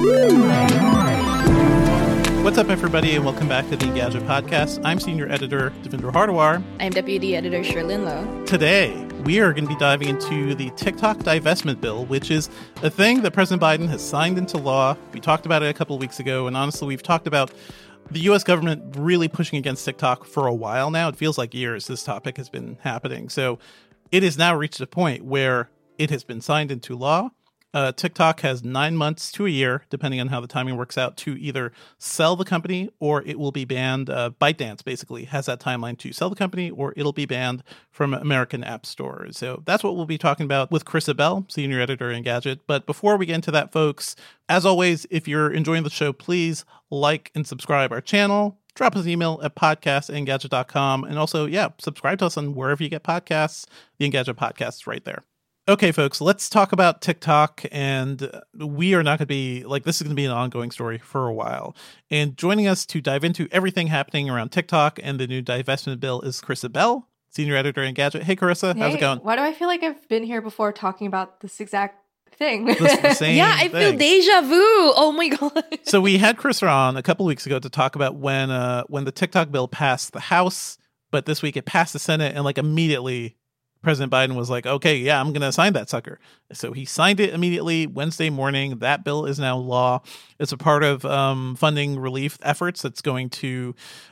What's up, everybody, and welcome back to the Engadget Podcast. I'm Senior Editor Devindra Hardawar. I'm Deputy Editor Sherlyn Lowe. Today, we are going to be diving into the TikTok divestment bill, which is a thing that President Biden has signed into law. We talked about it a couple of weeks ago, and honestly, we've talked about the U.S. government really pushing against TikTok for a while now. It feels like years this topic has been happening. So it has now reached a point where it has been signed into law. TikTok has 9 months to a year, depending on how the timing works out, to either sell the company or it will be banned. ByteDance basically has that timeline to sell the company or it'll be banned from American app stores. So that's what we'll be talking about with Chris Abell, Senior Editor Engadget. But before we get into that, folks, as always, if you're enjoying the show, please like and subscribe our channel. Drop us an email at podcast@engadget.com. And also, subscribe to us on wherever you get podcasts. The Engadget Podcast is right there. Okay, folks, let's talk about TikTok, and we are not going to be, this is going to be an ongoing story for a while. And joining us to dive into everything happening around TikTok and the new divestment bill is Chris Abell, Senior Editor Engadget. Hey, Carissa, how's it going? Why do I feel like I've been here before talking about this exact thing? The same I feel deja vu. Oh my God. So we had Chris on a couple weeks ago to talk about when the TikTok bill passed the House, but this week it passed the Senate, and immediately President Biden was like, okay, yeah, I'm going to sign that sucker. So he signed it immediately Wednesday morning. That bill is now law. It's a part of funding relief efforts that's going to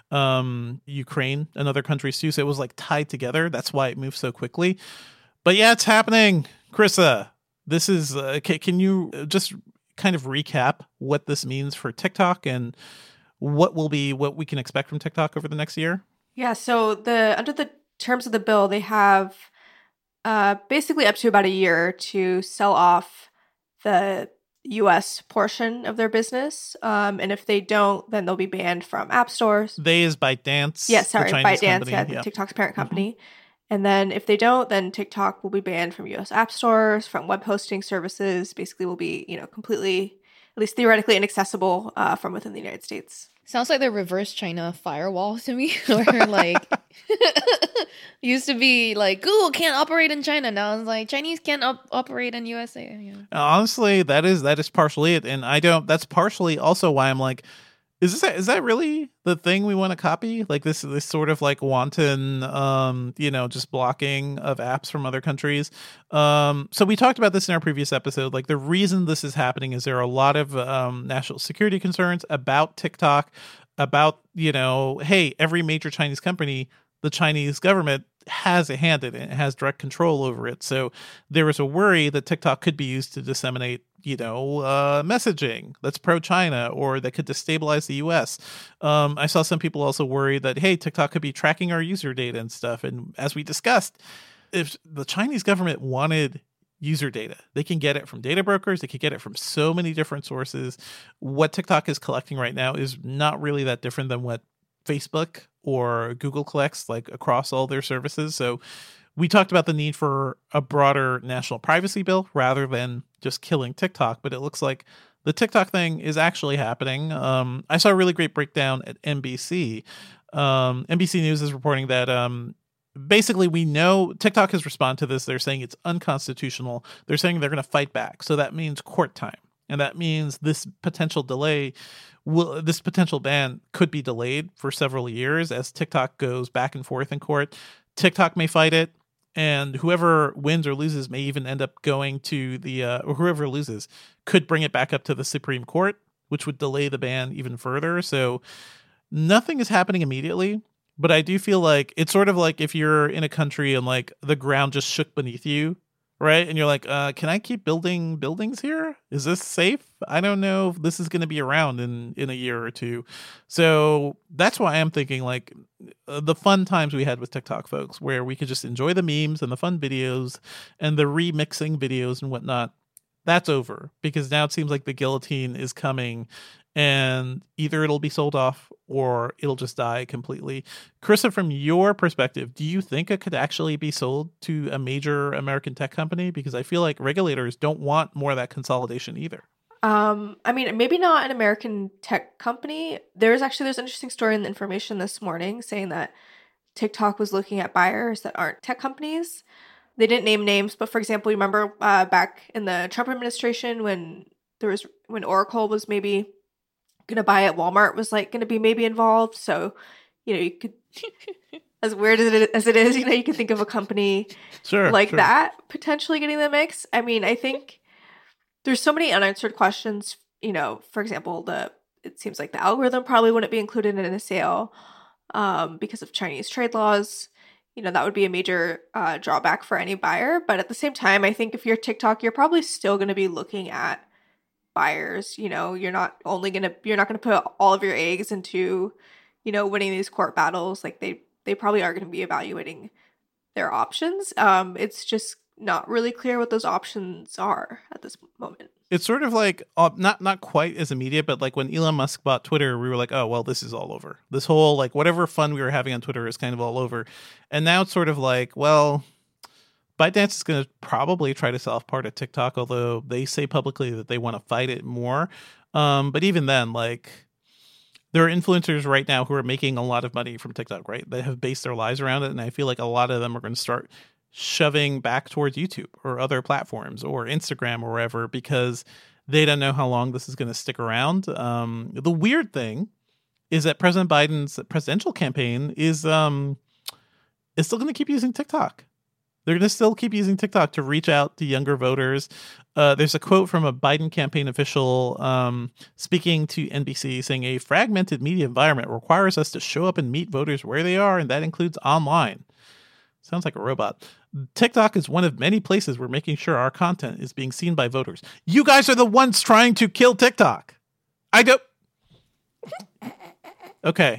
Ukraine and other countries too. So it was tied together. That's why it moved so quickly. But yeah, it's happening. Carissa, this is, can you just kind of recap what this means for TikTok and what we can expect from TikTok over the next year? Yeah, so under the terms of the bill, they have basically up to about a year to sell off the U.S. portion of their business. And if they don't, then they'll be banned from app stores. They is ByteDance. Yeah, sorry, ByteDance, company. TikTok's parent company. Mm-hmm. And then if they don't, then TikTok will be banned from U.S. app stores, from web hosting services, basically will be, completely, at least theoretically, inaccessible from within the United States. Sounds like the reverse China firewall to me, where used to be Google can't operate in China. Now it's Chinese can't operate in USA. Yeah. Honestly, that is partially it, and that's partially also why I'm is that really the thing we want to copy? This sort of wanton, just blocking of apps from other countries. So we talked about this in our previous episode. The reason this is happening is there are a lot of national security concerns about TikTok, about, hey, every major Chinese company, the Chinese government has a hand in it, has direct control over it. So there was a worry that TikTok could be used to disseminate, messaging that's pro-China or that could destabilize the U.S. I saw some people also worry that, hey, TikTok could be tracking our user data and stuff. And as we discussed, if the Chinese government wanted user data, they can get it from data brokers. They can get it from so many different sources. What TikTok is collecting right now is not really that different than what Facebook or Google collects across all their services. So we talked about the need for a broader national privacy bill rather than just killing TikTok, but it looks like the TikTok thing is actually happening. I saw a really great breakdown at NBC. NBC News is reporting that basically we know TikTok has responded to this. They're saying it's unconstitutional. They're saying they're going to fight back. So that means court time. And that means this potential ban could be delayed for several years as TikTok goes back and forth in court. TikTok may fight it, and whoever wins or loses may even end up going to or whoever loses could bring it back up to the Supreme Court, which would delay the ban even further. So nothing is happening immediately, but I do feel like it's sort of like if you're in a country and the ground just shook beneath you, right? And you're can I keep building buildings here? Is this safe? I don't know if this is going to be around in a year or two. So that's why I'm thinking the fun times we had with TikTok, folks, where we could just enjoy the memes and the fun videos and the remixing videos and whatnot. That's over because now it seems like the guillotine is coming and either it'll be sold off or it'll just die completely. Carissa, from your perspective, do you think it could actually be sold to a major American tech company? Because I feel like regulators don't want more of that consolidation either. Maybe not an American tech company. There's an interesting story in the Information this morning saying that TikTok was looking at buyers that aren't tech companies. They didn't name names, but for example, you remember back in the Trump administration when there was when Oracle was maybe going to buy it, Walmart was like going to be maybe involved. So, you could, as weird as it is, you could think of a company Sure, like sure. that potentially getting the mix. I mean, I think there's so many unanswered questions. For example, it seems like the algorithm probably wouldn't be included in a sale because of Chinese trade laws. That would be a major drawback for any buyer. But at the same time, I think if you're TikTok, you're probably still going to be looking at buyers. You're not going to put all of your eggs into, winning these court battles. Like they probably are going to be evaluating their options. It's just not really clear what those options are at this moment. It's sort of like not quite as immediate, but like when Elon Musk bought Twitter, we were like, oh, well, this is all over. This whole like whatever fun we were having on Twitter is kind of all over. And now it's sort of like, well, ByteDance is going to probably try to sell off part of TikTok, although they say publicly that they want to fight it more. But even then, like there are influencers right now who are making a lot of money from TikTok, right? They have based their lives around it. And I feel like a lot of them are going to start shoving back towards YouTube or other platforms or Instagram or wherever because they don't know how long this is going to stick around. The weird thing is that President Biden's presidential campaign is still going to keep using TikTok. They're going to still keep using TikTok to reach out to younger voters. There's a quote from a Biden campaign official speaking to NBC saying, a fragmented media environment requires us to show up and meet voters where they are, and that includes online. Sounds like a robot. TikTok is one of many places we're making sure our content is being seen by voters. You guys are the ones trying to kill TikTok. I don't. Okay.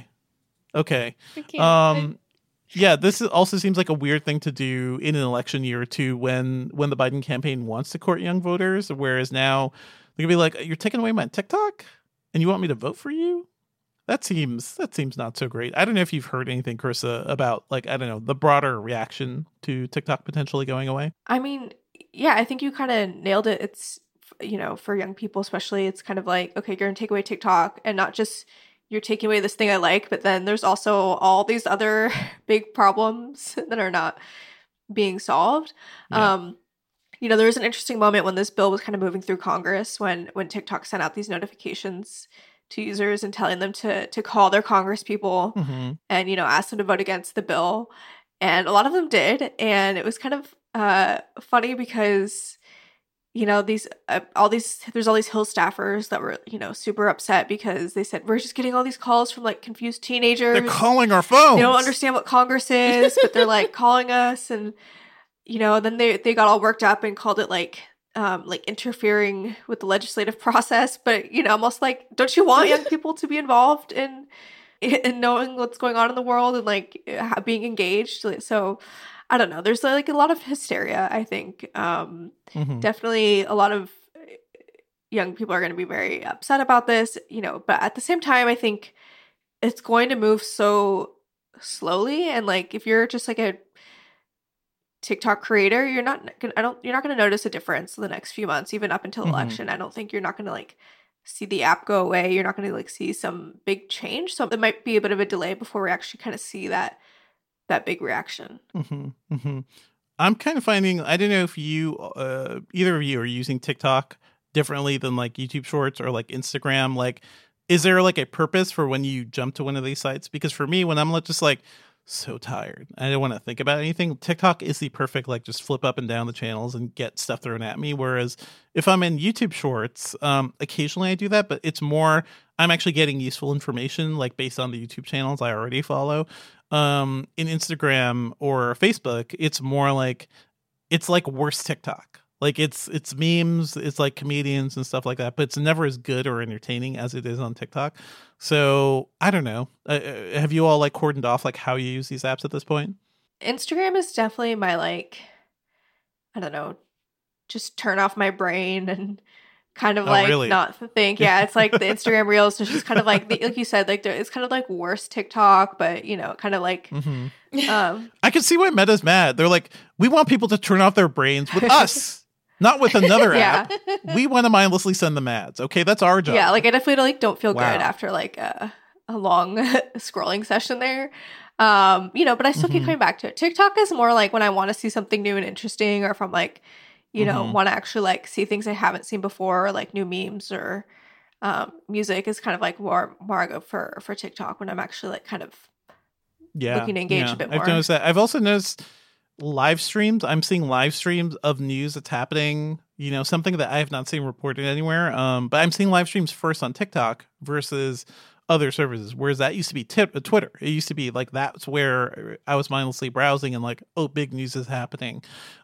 Yeah, this also seems like a weird thing to do in an election year or two when the Biden campaign wants to court young voters, whereas now they're gonna be like, you're taking away my TikTok and you want me to vote for you? That seems not so great. I don't know if you've heard anything, Carissa, about like, I don't know, the broader reaction to TikTok potentially going away. I mean, yeah, I think you kind of nailed it. It's, for young people especially, it's kind of like, okay, you're going to take away TikTok and not just you're taking away this thing I like, but then there's also all these other big problems that are not being solved. Yeah. There was an interesting moment when this bill was kind of moving through Congress when TikTok sent out these notifications to users and telling them to call their Congress people and, ask them to vote against the bill. And a lot of them did. And it was kind of funny because, there's all these Hill staffers that were, super upset because they said, we're just getting all these calls from like confused teenagers. They're calling our phones. They don't understand what Congress is, but they're like calling us. And, then they got all worked up and called it like interfering with the legislative process. But, almost like, don't you want young people to be involved in knowing what's going on in the world and like being engaged? So I don't know. There's like a lot of hysteria, I think. Definitely a lot of young people are going to be very upset about this, but at the same time, I think it's going to move so slowly. And like, if you're just like a TikTok creator, you're not going to notice a difference in the next few months, even up until election. I don't think you're not going to like see the app go away. You're not going to like see some big change. So there might be a bit of a delay before we actually kind of see that big reaction. I'm kind of finding, I don't know if you, either of you are using TikTok differently than like YouTube Shorts or like Instagram. Like, is there like a purpose for when you jump to one of these sites? Because for me, when I'm just like so tired, I don't want to think about anything, TikTok is the perfect, like just flip up and down the channels and get stuff thrown at me. Whereas if I'm in YouTube Shorts, occasionally I do that, but it's more, I'm actually getting useful information like based on the YouTube channels I already follow. In Instagram or Facebook, it's more like, it's like worse TikTok. Like it's memes, it's like comedians and stuff like that, but it's never as good or entertaining as it is on TikTok. So I don't know. Have you all like cordoned off like how you use these apps at this point? Instagram is definitely my like, I don't know, just turn off my brain and kind of really? Not think. Yeah, it's like the Instagram Reels. It's just kind of like, like you said, like it's kind of like worse TikTok, but kind of like. I can see why Meta's mad. They're like, we want people to turn off their brains with us, not with another app. We want to mindlessly send them ads. Okay, that's our job. Yeah, like I definitely like don't feel good after like a long scrolling session there. But I still keep coming back to it. TikTok is more like when I want to see something new and interesting, or if I'm like, Mhm. want to actually like see things I haven't seen before, or, like new memes or music is kind of like more I go for TikTok when I'm actually like kind of Yeah, looking to engage a yeah. bit I've more. noticed that. I've also noticed live streams. I'm seeing live streams of news that's happening, something that I have not seen reported anywhere. But I'm seeing live streams first on TikTok versus other services, whereas that used to be Twitter. It used to be like that's where I was mindlessly browsing and like, oh, big news is happening.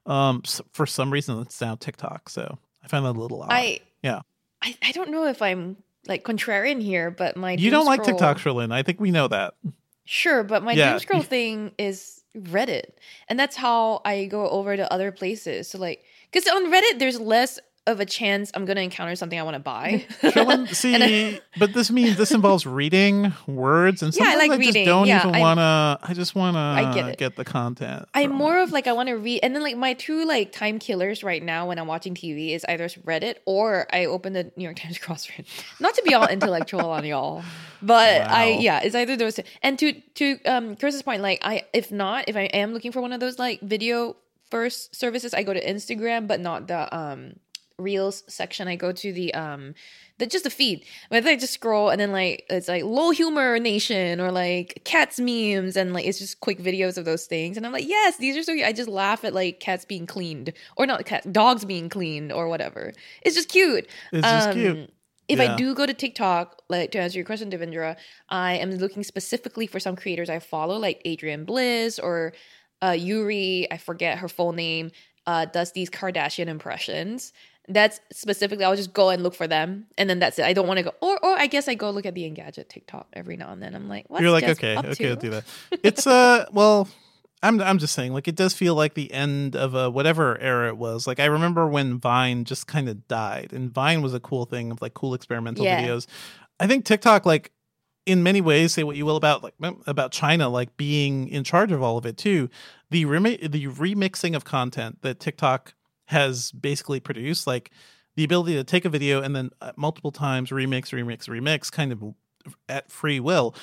For some reason, it's now TikTok. So I find that a little odd. I Yeah. I don't know if I'm like contrarian here, but my You doom don't like scroll, TikTok, Sherlyn. I think we know that. sure, but my Yeah. doom scroll thing is Reddit, and that's how I go over to other places. So like, because on Reddit there's less of a chance I'm gonna encounter something I want to buy. Sherlyn, And see, but this involves reading words, and yeah, I sometimes like I just reading. don't Yeah, even wanna. I just I get wanna it. get the content. I'm from more it. of like I want to read, and then like my two like time killers right now when I'm watching TV is either Reddit or I open the New York Times crossword. Not to be all intellectual on y'all, but Wow. it's either those two. And to Chris's point, like if I am looking for one of those like video first services, I go to Instagram, but not the Reels section. I go to the just the feed. But I just scroll and then like it's like low humor nation or like cats memes and like it's just quick videos of those things. And I'm like, yes, these are so cute. I just laugh at like cats being cleaned or not cats, dogs being cleaned or whatever. It's just cute. It's just cute. If I Yeah. do go to TikTok, like to answer your question, Devindra, I am looking specifically for some creators I follow, like Adrian Bliss or Yuri. I forget her full name. Does these Kardashian impressions. That's specifically, I'll just go and look for them, and then that's it. I don't want to go, or I guess I go look at the Engadget TikTok every now and then. I'm like, what's You're like, Jess okay, up okay, I'll to? do that. It's well, I'm just saying, like, it does feel like the end of a whatever era it was. Like, I remember when Vine just kind of died, and Vine was a cool thing of like cool experimental Yeah. videos. I think TikTok, like, in many ways, say what you will about China, like being in charge of all of it too. The remixing of content that TikTok has basically produced, like the ability to take a video and then multiple times remix, kind of at free will,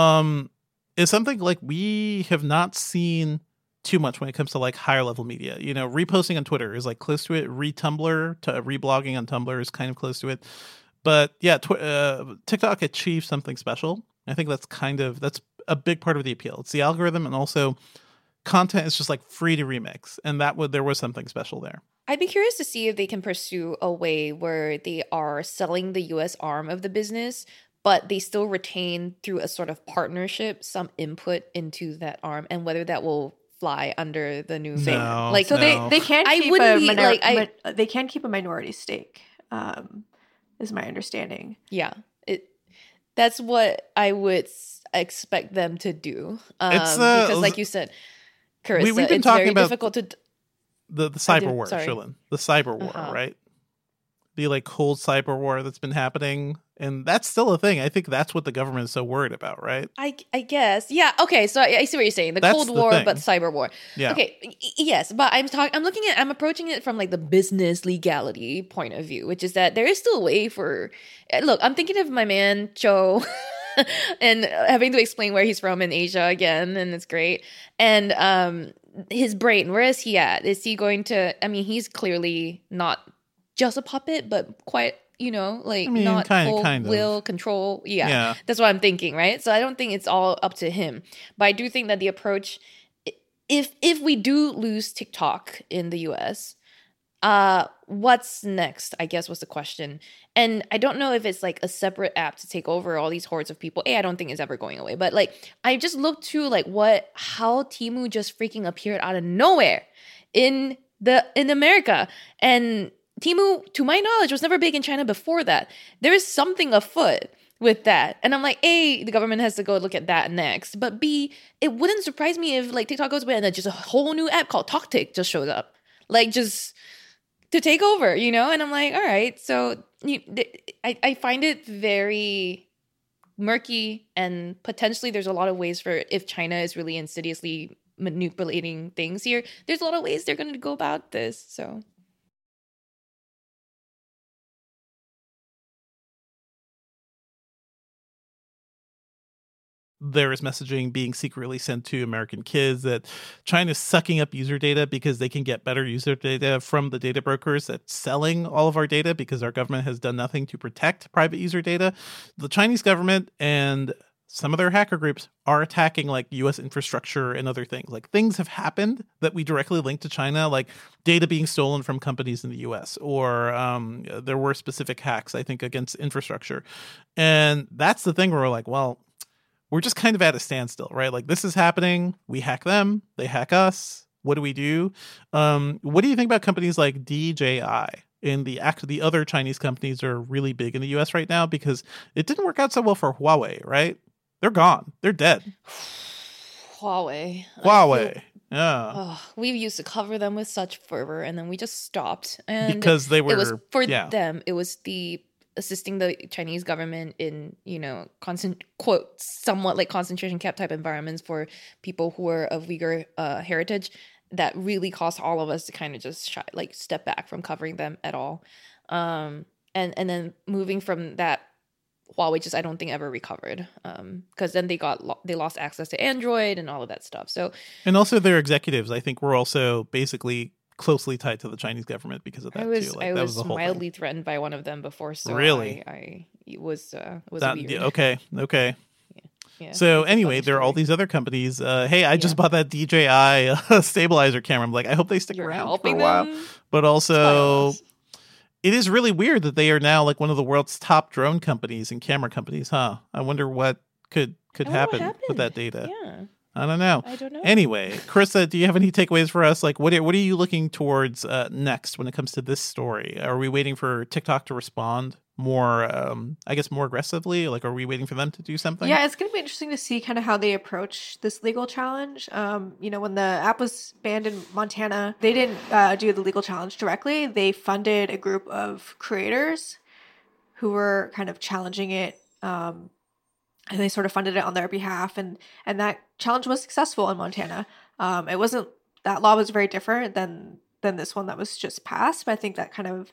is something like we have not seen too much when it comes to like higher level media. Reposting on Twitter is like close to it. Reblogging on Tumblr is kind of close to it. But yeah, TikTok achieved something special. I think that's a big part of the appeal. It's the algorithm, and also content is just like free to remix, and there was something special there. I'd be curious to see if they can pursue a way where they are selling the US arm of the business, but they still retain through a sort of partnership some input into that arm, and whether that will fly under the new ban. No, Like, So no. they can I keep wouldn't be, like, they can keep a minority stake. Is my understanding. yeah, that's what I would expect them to do. Because, like you said, Carissa, we've been it's talking very about difficult to. the cyber war, sorry. Sherlyn. The cyber war, Uh-huh. right? The like cold cyber war that's been happening, and that's still a thing. I think that's what the government is so worried about, right? I guess. Yeah. Okay. So I see what you're saying. The That's Cold the War, thing. but cyber war. Yeah. Okay. Yes, but I'm approaching it from like the business legality point of view, which is that there is still a way for. Look, I'm thinking of my man Cho, and having to explain where he's from in Asia again, and it's great. And his brain, where is he at? Is he going to? I mean, he's clearly not just a puppet, but quite. Not full kind of. will control. Yeah. That's what I'm thinking, right? So I don't think it's all up to him. But I do think that the approach, if we do lose TikTok in the US, what's next, I guess was the question. And I don't know if it's like a separate app to take over all these hordes of people. I don't think it's ever going away. But like I just looked to like how Temu just freaking appeared out of nowhere in America. And Temu, to my knowledge, was never big in China before that. There is something afoot with that. And I'm like, A, the government has to go look at that next. But B, it wouldn't surprise me if like TikTok goes away and then just a whole new app called TalkTik just shows up. Like just to take over, And I'm like, all right. So I find it very murky, and potentially there's a lot of ways for, if China is really insidiously manipulating things here, there's a lot of ways they're going to go about this. So... there is messaging being secretly sent to American kids, that China's sucking up user data because they can get better user data from the data brokers that's selling all of our data, because our government has done nothing to protect private user data. The Chinese government and some of their hacker groups are attacking like US infrastructure and other things. Like things have happened that we directly link to China, like data being stolen from companies in the US, or there were specific hacks, I think, against infrastructure. And that's the thing where we're like, well, we're just kind of at a standstill, right? Like this is happening. We hack them. They hack us. What do we do? What do you think about companies like DJI? And the other Chinese companies are really big in the US right now because it didn't work out so well for Huawei, right? They're gone. They're dead. Huawei. Yeah. Oh, we used to cover them with such fervor, and then we just stopped. And because they were, it was for them. It was the assisting the Chinese government in, quote, somewhat like concentration camp type environments for people who were of Uyghur heritage that really caused all of us to kind of just step back from covering them at all. And then moving from that, Huawei I don't think ever recovered, because then they lost access to Android and all of that stuff. So, and also their executives, I think, were also basically closely tied to the Chinese government because of that too. I was mildly threatened by one of them before, so really, it was that, weird. Okay. Yeah, so anyway, there are all these other companies. Hey, I just bought that DJI stabilizer camera. I'm like, I hope they stick around for a while. But also, it is really weird that they are now like one of the world's top drone companies and camera companies, huh? I wonder what could happen with that data. Yeah. I don't know. know. Anyway, Carissa, do you have any takeaways for us? Like, what are you looking towards next when it comes to this story? Are we waiting for TikTok to respond more, more aggressively? Like, are we waiting for them to do something? Yeah, it's going to be interesting to see kind of how they approach this legal challenge. When the app was banned in Montana, they didn't do the legal challenge directly. They funded a group of creators who were kind of challenging it. And they sort of funded it on their behalf, and that challenge was successful in Montana. It wasn't, that law was very different than this one that was just passed, but I think that kind of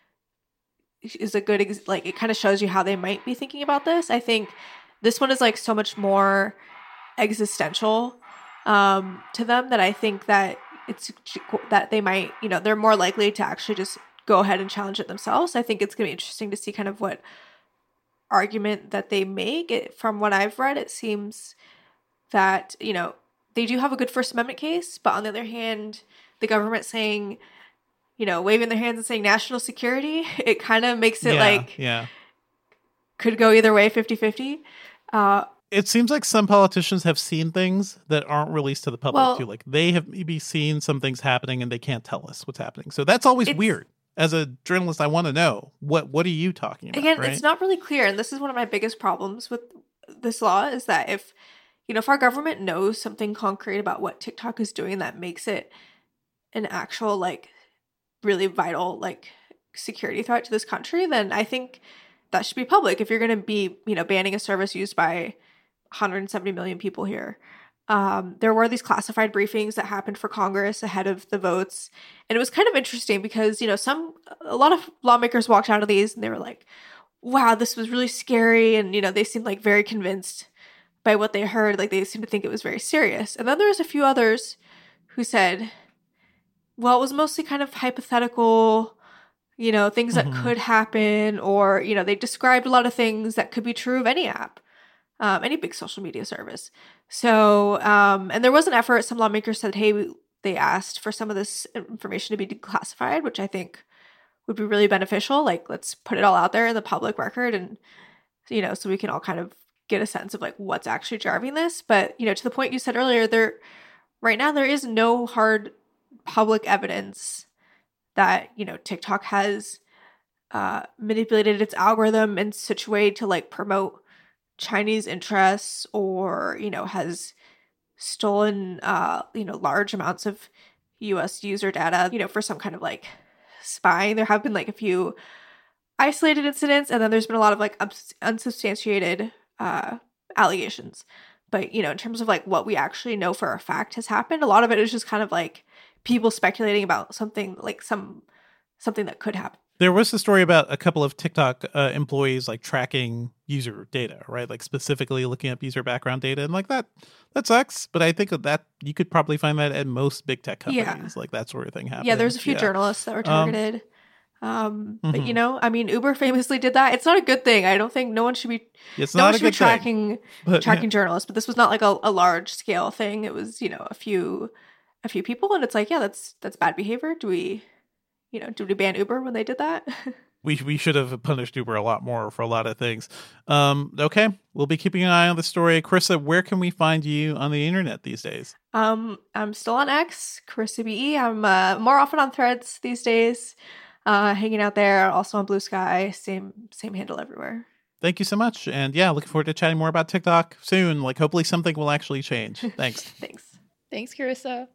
is a good it kind of shows you how they might be thinking about this. I think this one is like so much more existential to them, that I think that that they might, they're more likely to actually just go ahead and challenge it themselves. I think it's going to be interesting to see kind of what argument that they make. From what I've read, it seems that they do have a good First Amendment case, but on the other hand, the government saying, waving their hands and saying national security, it kind of makes it could go either way, 50-50. It seems like some politicians have seen things that aren't released to the public too. Like they have maybe seen some things happening and they can't tell us what's happening. So that's always weird. As a journalist, I want to know, what are you talking about? Again, right? It's not really clear. And this is one of my biggest problems with this law, is that if our government knows something concrete about what TikTok is doing that makes it an actual, really vital, security threat to this country, then I think that should be public. If you're going to be, banning a service used by 170 million people here. There were these classified briefings that happened for Congress ahead of the votes. And it was kind of interesting because, a lot of lawmakers walked out of these and they were like, wow, this was really scary. And, they seemed very convinced by what they heard. They seemed to think it was very serious. And then there was a few others who said, well, it was mostly kind of hypothetical, things that could happen, or, they described a lot of things that could be true of any app. Any big social media service. So, and there was an effort. Some lawmakers said, hey, they asked for some of this information to be declassified, which I think would be really beneficial. Let's put it all out there in the public record, and, so we can all kind of get a sense of what's actually driving this. But, to the point you said earlier, right now there is no hard public evidence that, TikTok has manipulated its algorithm in such a way to promote Chinese interests, or has stolen large amounts of US user data for some kind of spying. There have been a few isolated incidents, and then there's been a lot of unsubstantiated allegations. But in terms of what we actually know for a fact has happened, a lot of it is just kind of people speculating about something, something that could happen. There was a story about a couple of TikTok employees like tracking user data, right? Like specifically looking up user background data, and like that sucks. But I think that you could probably find that at most big tech companies, like that sort of thing happening. Yeah, there's a few journalists that were targeted. But mhm. you know, I mean, Uber famously did that. It's not a good thing. I don't think no one should be. It's no not one a should be good thing, tracking but tracking journalists. But this was not like a large scale thing. It was, you know, a few people, and it's like, yeah, that's bad behavior. Do we ban Uber when they did that? we should have punished Uber a lot more for a lot of things. Okay, we'll be keeping an eye on the story. Carissa, where can we find you on the internet these days? I'm still on X, Carissa BE. I'm more often on Threads these days, hanging out there. Also on Blue Sky, same handle everywhere. Thank you so much, and yeah, looking forward to chatting more about TikTok soon. Like, hopefully, something will actually change. Thanks. Thanks, Carissa.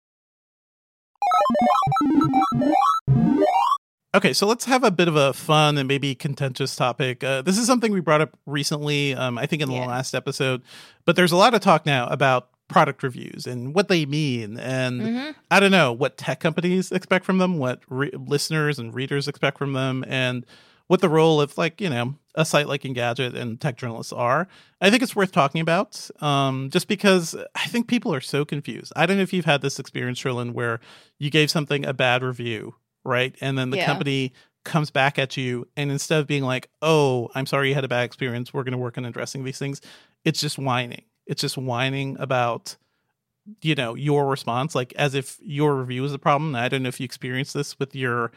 Okay, so let's have a bit of a fun and maybe contentious topic. This is something we brought up recently, I think in the last episode, but there's a lot of talk now about product reviews and what they mean. And I don't know what tech companies expect from them, what listeners and readers expect from them, and what the role of, like, you know, a site like Engadget and tech journalists are. I think it's worth talking about, just because I think people are so confused. I don't know if you've had this experience, Cherlynn, where you gave something a bad review, right? And then the company comes back at you, and instead of being like, oh, I'm sorry you had a bad experience, we're going to work on addressing these things, it's just whining. It's just whining about, you know, your response, like as if your review is the problem. And I don't know if you experienced this with your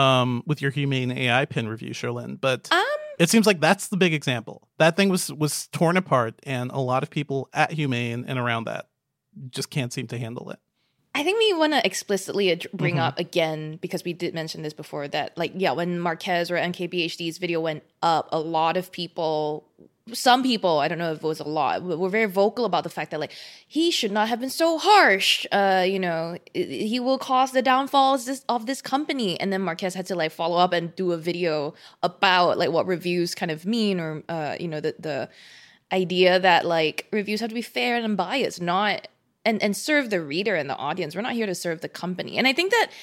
Humane AI pin review, Cherlynn, but it seems like that's the big example. That thing was torn apart, and a lot of people at Humane and around that just can't seem to handle it. I think we want to explicitly bring up again, because we did mention this before, that like, yeah, when Marques or MKBHD's video went up, a lot of people, some people, I don't know if it was a lot, were very vocal about the fact that like he should not have been so harsh. You know, he will cause the downfall of this company. And then Marques had to like follow up and do a video about like what reviews kind of mean, or you know, the idea that like reviews have to be fair and unbiased, not and serve the reader and the audience. We're not here to serve the company. And I think that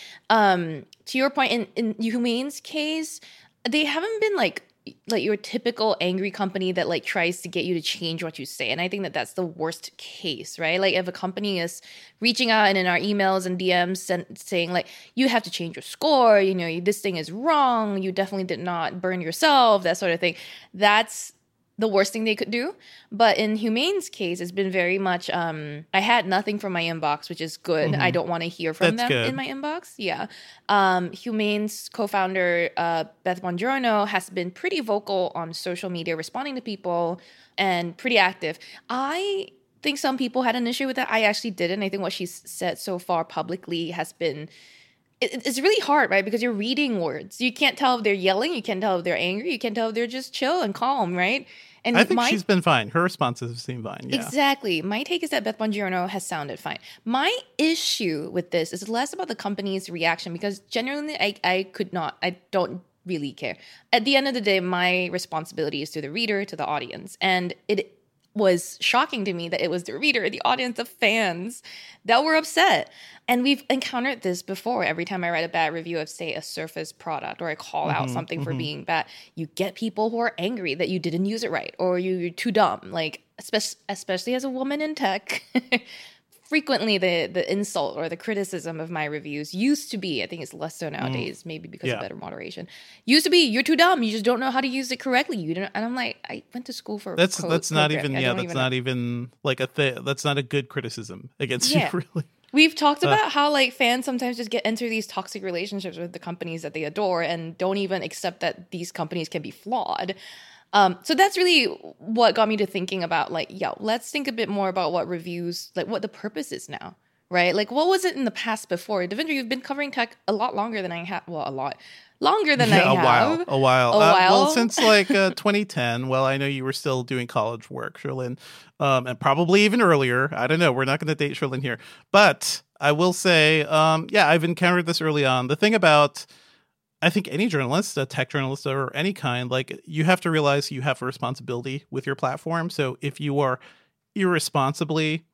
to your point, in Humane's case, they haven't been like your typical angry company that like tries to get you to change what you say. And I think that that's the worst case, right? Like if a company is reaching out and in our emails and DMs saying like, you have to change your score, you know, this thing is wrong, you definitely did not burn yourself, that sort of thing, that's the worst thing they could do. But in Humane's case, it's been very much, I had nothing from my inbox, which is good. I don't want to hear from them in my inbox. Yeah. Humane's co-founder, Beth Bongiorno, has been pretty vocal on social media, responding to people, and pretty active. I think some people had an issue with that. I actually didn't. I think what she's said so far publicly has been, it's really hard, right? Because you're reading words. You can't tell if they're yelling. You can't tell if they're angry. You can't tell if they're just chill and calm, right? And I think she's been fine. Her responses seem fine. Yeah. Exactly. My take is that Beth Bongiorno has sounded fine. My issue with this is less about the company's reaction, because genuinely, I don't really care. At the end of the day, my responsibility is to the reader, to the audience. And it was shocking to me that it was the reader, the audience, the fans that were upset. And we've encountered this before. Every time I write a bad review of, say, a Surface product, or I call out something for being bad, you get people who are angry that you didn't use it right, or you're too dumb. Like, especially as a woman in tech, frequently the insult or the criticism of my reviews used to be, I think it's less so nowadays, maybe because of better moderation, used to be, you're too dumb, you just don't know how to use it correctly. You don't. And I'm like, I went to school for that's not even like a thing. That's not a good criticism against you, really. We've talked about how like fans sometimes just enter these toxic relationships with the companies that they adore and don't even accept that these companies can be flawed. So that's really what got me to thinking about like, let's think a bit more about what reviews, like what the purpose is now, right? Like what was it in the past before? Devendra, you've been covering tech a lot longer than I have. Well, a lot longer than I have. A while. Well, since like 2010. Well, I know you were still doing college work, Cherlynn, and probably even earlier. I don't know. We're not going to date Cherlynn here. But I will say, I've encountered this early on. The thing about, I think any journalist, a tech journalist or any kind, like you have to realize you have a responsibility with your platform. So if you are irresponsibly,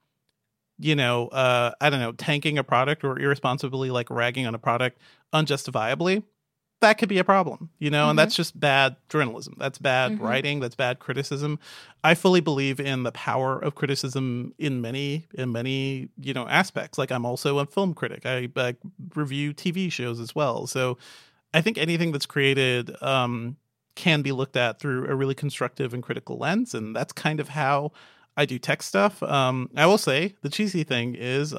tanking a product, or irresponsibly like ragging on a product unjustifiably, that could be a problem, and that's just bad journalism. That's bad writing. That's bad criticism. I fully believe in the power of criticism in many, aspects. Like, I'm also a film critic. I review TV shows as well. So I think anything that's created can be looked at through a really constructive and critical lens. And that's kind of how I do tech stuff. I will say the cheesy thing is,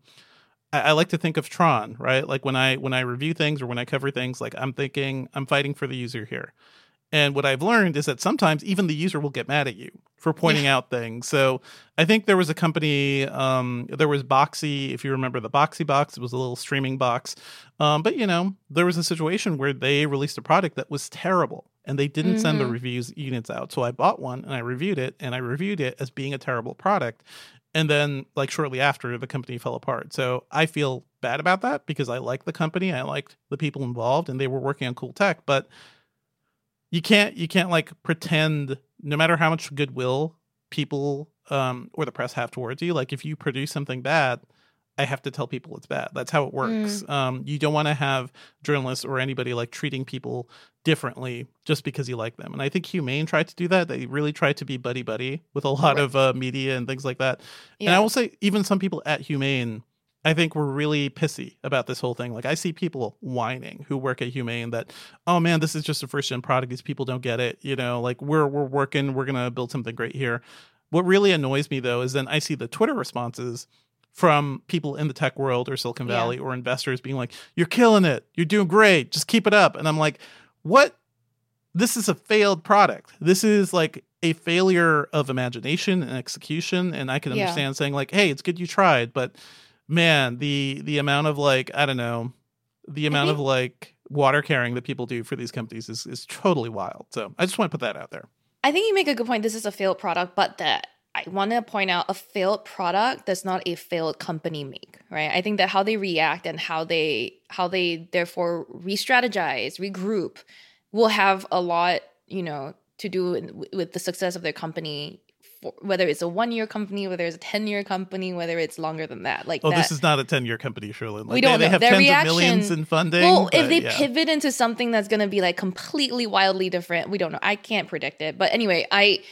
I like to think of Tron, right? Like when I review things or when I cover things, like I'm thinking I'm fighting for the user here. And what I've learned is that sometimes even the user will get mad at you for pointing out things. So I think there was a company, there was Boxy, if you remember the Boxy box, it was a little streaming box. But, there was a situation where they released a product that was terrible and they didn't send the reviews units out. So I bought one and I reviewed it as being a terrible product. And then, like, shortly after, the company fell apart. So I feel bad about that because I like the company. I liked the people involved and they were working on cool tech. But you can't like pretend, no matter how much goodwill people or the press have towards you, like if you produce something bad, I have to tell people it's bad. That's how it works. You don't want to have journalists or anybody like treating people differently just because you like them. And I think Humane tried to do that. They really tried to be buddy-buddy with a lot of media and things like that. Yeah. And I will say even some people at Humane, I think were really pissy about this whole thing. Like I see people whining who work at Humane that, oh man, this is just a first-gen product. These people don't get it. Like we're working, we're going to build something great here. What really annoys me though is then I see the Twitter responses from people in the tech world or Silicon Valley or investors being like, you're killing it. You're doing great. Just keep it up. And I'm like, what? This is a failed product. This is like a failure of imagination and execution. And I can understand saying like, hey, it's good you tried. But man, the amount of like, I don't know, the amount of like water carrying that people do for these companies is totally wild. So I just want to put that out there. I think you make a good point. This is a failed product, but that I want to point out a failed product does not a failed company make, right? I think that how they react and how they therefore re-strategize, regroup will have a lot, to do with the success of their company, whether it's a 1-year company, whether it's a 10-year company, whether it's longer than that. This is not a 10-year company, Sherlyn. Like, we don't know. They have their tens reaction, of millions in funding. Well, if they pivot into something that's going to be like completely wildly different, we don't know. I can't predict it. But anyway,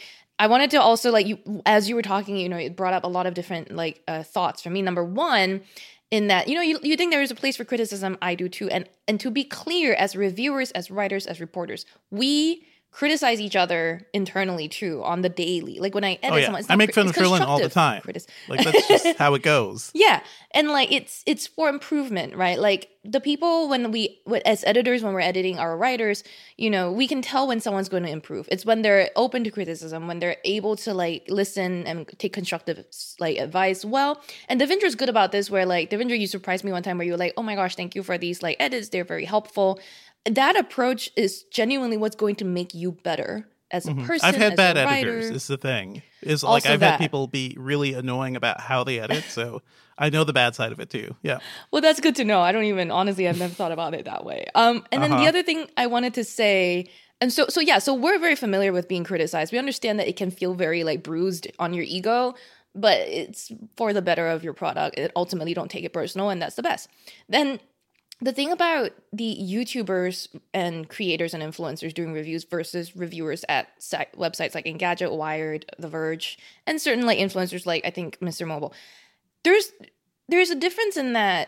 I wanted to also, like, as you were talking, it brought up a lot of different, thoughts for me. Number one, in that, you think there is a place for criticism. I do too. And to be clear, as reviewers, as writers, as reporters, we criticize each other internally too on the daily. Like when I edit someone, I make fun of Sherlyn all the time. Like that's just how it goes. Yeah. And like it's for improvement, right? Like the people when as editors, when we're editing our writers, we can tell when someone's going to improve. It's when they're open to criticism, when they're able to like listen and take constructive like advice. Well, and Devindra's good about this where like Devindra, you surprised me one time where you were like, oh my gosh, thank you for these like edits. They're very helpful. That approach is genuinely what's going to make you better as a person. I've had as bad a editors. writer. Is the thing. Is like I've had people be really annoying about how they edit. So I know the bad side of it too. Yeah. Well, that's good to know. I don't even honestly. I've never thought about it that way. And then the other thing I wanted to say. And so we're very familiar with being criticized. We understand that it can feel very like bruised on your ego, but it's for the better of your product. It ultimately don't take it personal, and that's the best. Then the thing about the YouTubers and creators and influencers doing reviews versus reviewers at websites like Engadget, Wired, The Verge, and certain like influencers like I think Mr. Mobile, there's a difference in that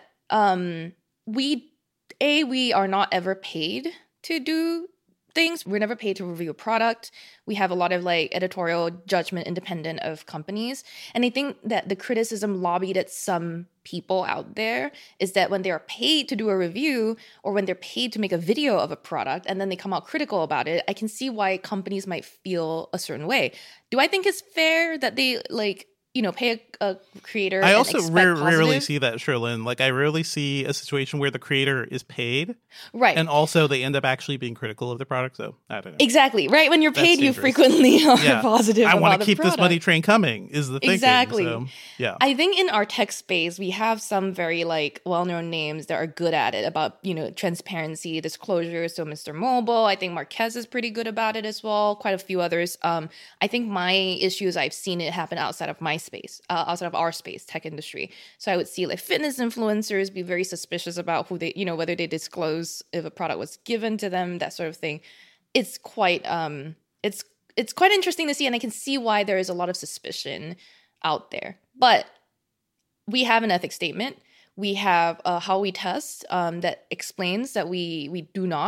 we are not ever paid to do things. We're never paid to review a product. We have a lot of like editorial judgment independent of companies. And I think that the criticism lobbied at some people out there is that when they are paid to do a review or when they're paid to make a video of a product and then they come out critical about it, I can see why companies might feel a certain way. Do I think it's fair that they like, pay a creator? I also rarely see that, Sherlyn. Like, I rarely see a situation where the creator is paid. Right. And also they end up actually being critical of the product. So, I don't know. Exactly. Right. When you're paid, you frequently are positive I want to keep this money train coming is the thinking. Exactly. So, yeah. I think in our tech space, we have some very, like, well-known names that are good at it about, transparency, disclosure. So, Mr. Mobile, I think Marquez is pretty good about it as well. Quite a few others. I think my issue is I've seen it happen outside of my space, outside of our space, tech industry. So I would see like fitness influencers be very suspicious about who they, whether they disclose if a product was given to them, that sort of thing. It's quite it's quite interesting to see, and I can see why there is a lot of suspicion out there. But we have an ethics statement. We have how we test that explains that we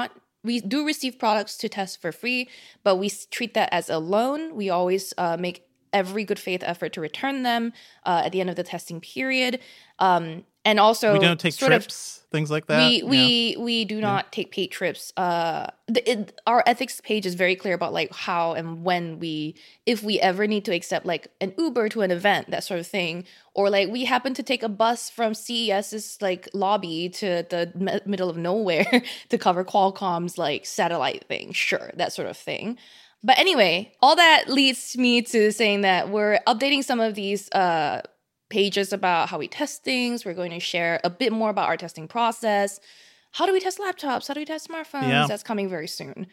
do receive products to test for free, but we treat that as a loan. We always make every good faith effort to return them at the end of the testing period. And also, we don't take trips, things like that. We do not take paid trips. Our ethics page is very clear about like how and when if we ever need to accept like an Uber to an event, that sort of thing, or like we happen to take a bus from CES's like lobby to the middle of nowhere to cover Qualcomm's like satellite thing, sure, that sort of thing. But anyway, all that leads me to saying that we're updating some of these pages about how we test things. We're going to share a bit more about our testing process. How do we test laptops? How do we test smartphones? Yeah. That's coming very soon.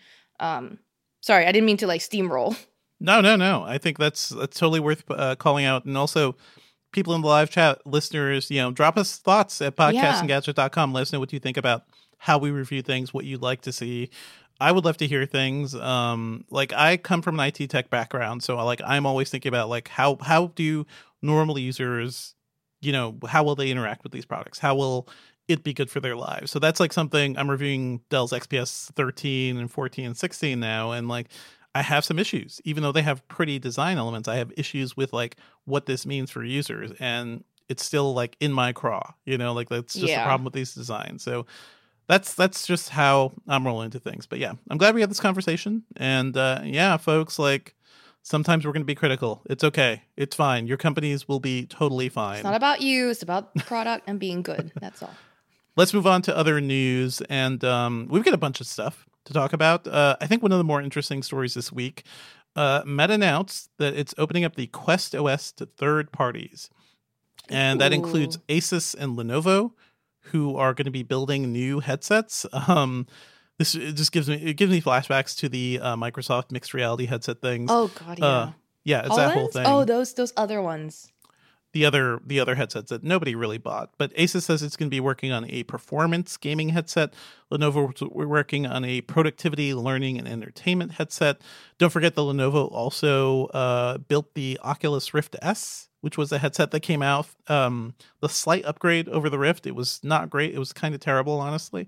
Sorry, I didn't mean to like steamroll. No. I think that's totally worth calling out. And also, people in the live chat, listeners, drop us thoughts at podcastandgadget.com. Let us know what you think about how we review things, what you'd like to see. I would love to hear things. Like I come from an IT tech background, so like I'm always thinking about like how do normal users, how will they interact with these products? How will it be good for their lives? So that's like something I'm reviewing Dell's XPS 13 and 14 and 16 now, and like I have some issues. Even though they have pretty design elements, I have issues with like what this means for users, and it's still like in my craw, like that's just the problem with these designs. So that's just how I'm rolling into things. But yeah, I'm glad we had this conversation. And folks, like sometimes we're going to be critical. It's okay. It's fine. Your companies will be totally fine. It's not about you. It's about the product and being good. That's all. Let's move on to other news. And we've got a bunch of stuff to talk about. I think one of the more interesting stories this week, Meta announced that it's opening up the Quest OS to third parties. And that includes Asus and Lenovo, who are going to be building new headsets. This just gives me flashbacks to the Microsoft mixed reality headset things. Oh God, yeah, yeah, it's that whole thing. Oh, those other ones. The other headsets that nobody really bought, but Asus says it's going to be working on a performance gaming headset. Lenovo we're working on a productivity, learning, and entertainment headset. Don't forget the Lenovo also built the Oculus Rift S, which was a headset that came out, the slight upgrade over the Rift. It was not great. It was kind of terrible, honestly.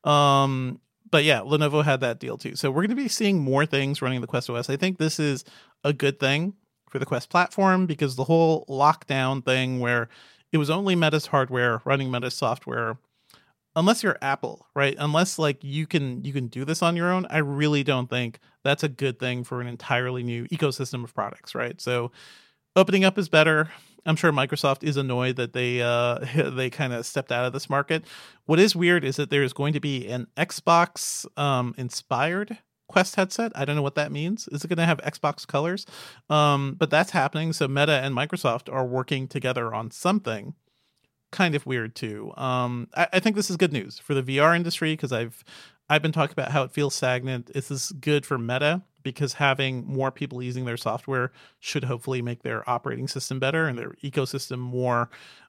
But yeah, Lenovo had that deal too. So we're going to be seeing more things running the Quest OS. I think this is a good thing for the Quest platform, because the whole lockdown thing where it was only Meta's hardware running Meta's software, unless you're Apple, right? Unless like you can do this on your own, I really don't think that's a good thing for an entirely new ecosystem of products, right? So opening up is better. I'm sure Microsoft is annoyed that they kind of stepped out of this market. What is weird is that there's going to be an Xbox inspired Quest headset. I don't know what that means. Is it going to have Xbox colors? But that's happening. So Meta and Microsoft are working together on something. Kind of weird too. I think this is good news for the VR industry, because I've been talking about how it feels stagnant. This is good for Meta, because having more people using their software should hopefully make their operating system better and their ecosystem more,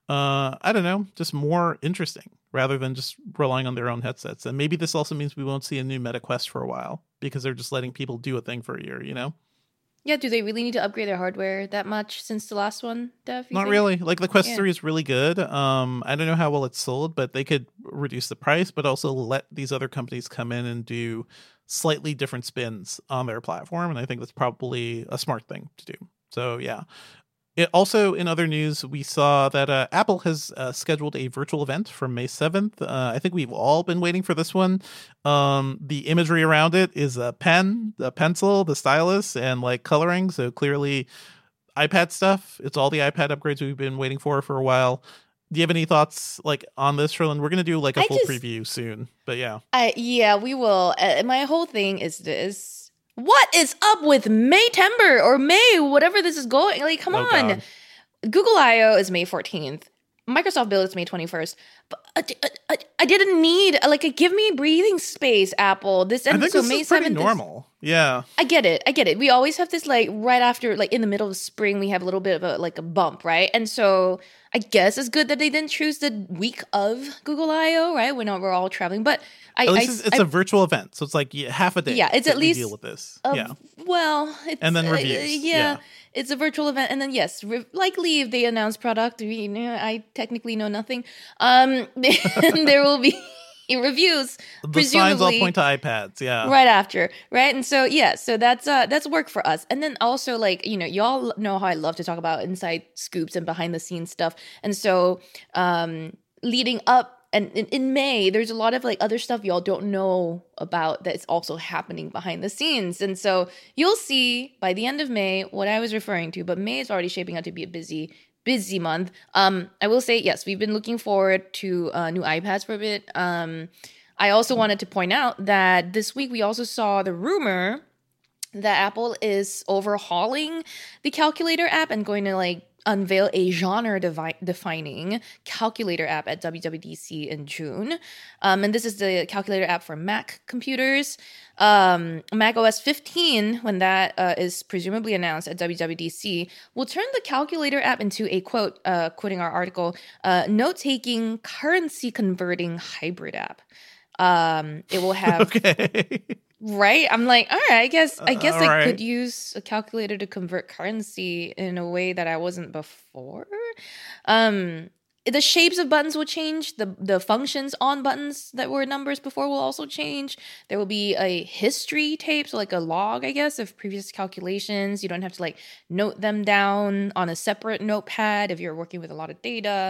just more interesting, rather than just relying on their own headsets. And maybe this also means we won't see a new Meta Quest for a while, because they're just letting people do a thing for a year, Yeah, do they really need to upgrade their hardware that much since the last one, Dev? Not really. Like the Quest 3 is really good. I don't know how well it's sold, but they could reduce the price, but also let these other companies come in and do slightly different spins on their platform. And I think that's probably a smart thing to do. So yeah. It also, in other news, we saw that Apple has scheduled a virtual event for May 7th. I think we've all been waiting for this one. The imagery around it is a pen, a pencil, the stylus, and like coloring. So clearly iPad stuff. It's all the iPad upgrades we've been waiting for a while. Do you have any thoughts like on this, Sherlyn? We're going to do like a full preview soon, but yeah. Yeah, we will. My whole thing is this. What is up with Maytember or May, whatever this is going? Like, come on. God. Google I.O. is May 14th. Microsoft Build is May 21st. I didn't need give me breathing space, Apple. This I and think so this May is pretty 7th normal. Yeah. I get it. We always have this right after in the middle of spring we have a little bit of a bump, right? And so I guess it's good that they didn't choose the week of Google I/O, right? When we're all traveling, but At least it's a virtual event, so it's like half a day. Yeah, it's at least deal with this. Well, it's, and then reviews. Yeah, it's a virtual event, and then yes, likely if they announce product, I technically know nothing. There will be reviews. The signs all point to iPads. Yeah, right after, right, and so so that's work for us. And then also y'all know how I love to talk about inside scoops and behind the scenes stuff, and so leading up. And in May, there's a lot of other stuff y'all don't know about that's also happening behind the scenes. And so you'll see by the end of May what I was referring to. But May is already shaping out to be a busy month. I will say, yes, we've been looking forward to new iPads for a bit. I also wanted to point out that this week we also saw the rumor that Apple is overhauling the calculator app and going to unveil a genre-defining calculator app at WWDC in June. And this is the calculator app for Mac computers. Mac OS 15, when that is presumably announced at WWDC, will turn the calculator app into a, quote, quoting our article, note-taking, currency-converting hybrid app. It will have... Okay. Right? I'm like, all right, I guess I right. could use a calculator to convert currency in a way that I wasn't before. The shapes of buttons will change. The functions on buttons that were numbers before will also change. There will be a history tape, so a log, I guess, of previous calculations. You don't have to note them down on a separate notepad if you're working with a lot of data.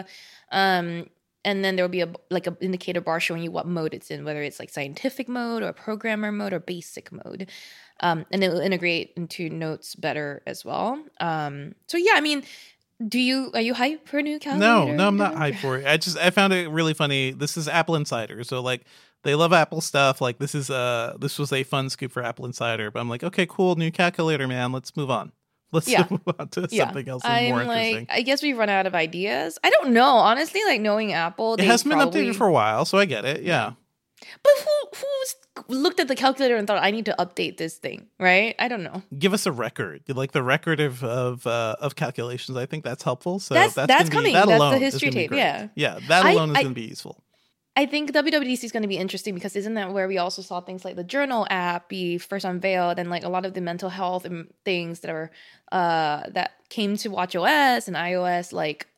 And then there will be a indicator bar showing you what mode it's in, whether it's scientific mode or programmer mode or basic mode. And it will integrate into Notes better as well. So yeah, I mean, are you hyped for a new calculator? No, I'm not hyped for it. I found it really funny. This is Apple Insider, so they love Apple stuff. This was a fun scoop for Apple Insider, but I'm like, okay, cool, new calculator, man. Let's move on. Let's move on to something else that's more interesting. I guess we've run out of ideas. I don't know. Honestly, knowing Apple, it hasn't been updated for a while, so I get it. Yeah. But who looked at the calculator and thought, I need to update this thing, right? I don't know. Give us a record, the record of calculations. I think that's helpful. So that's coming. That alone, that's the history tape. Yeah, that alone is going to be useful. I think WWDC is going to be interesting because isn't that where we also saw things like the Journal app be first unveiled, and a lot of the mental health things that are that came to watchOS and iOS,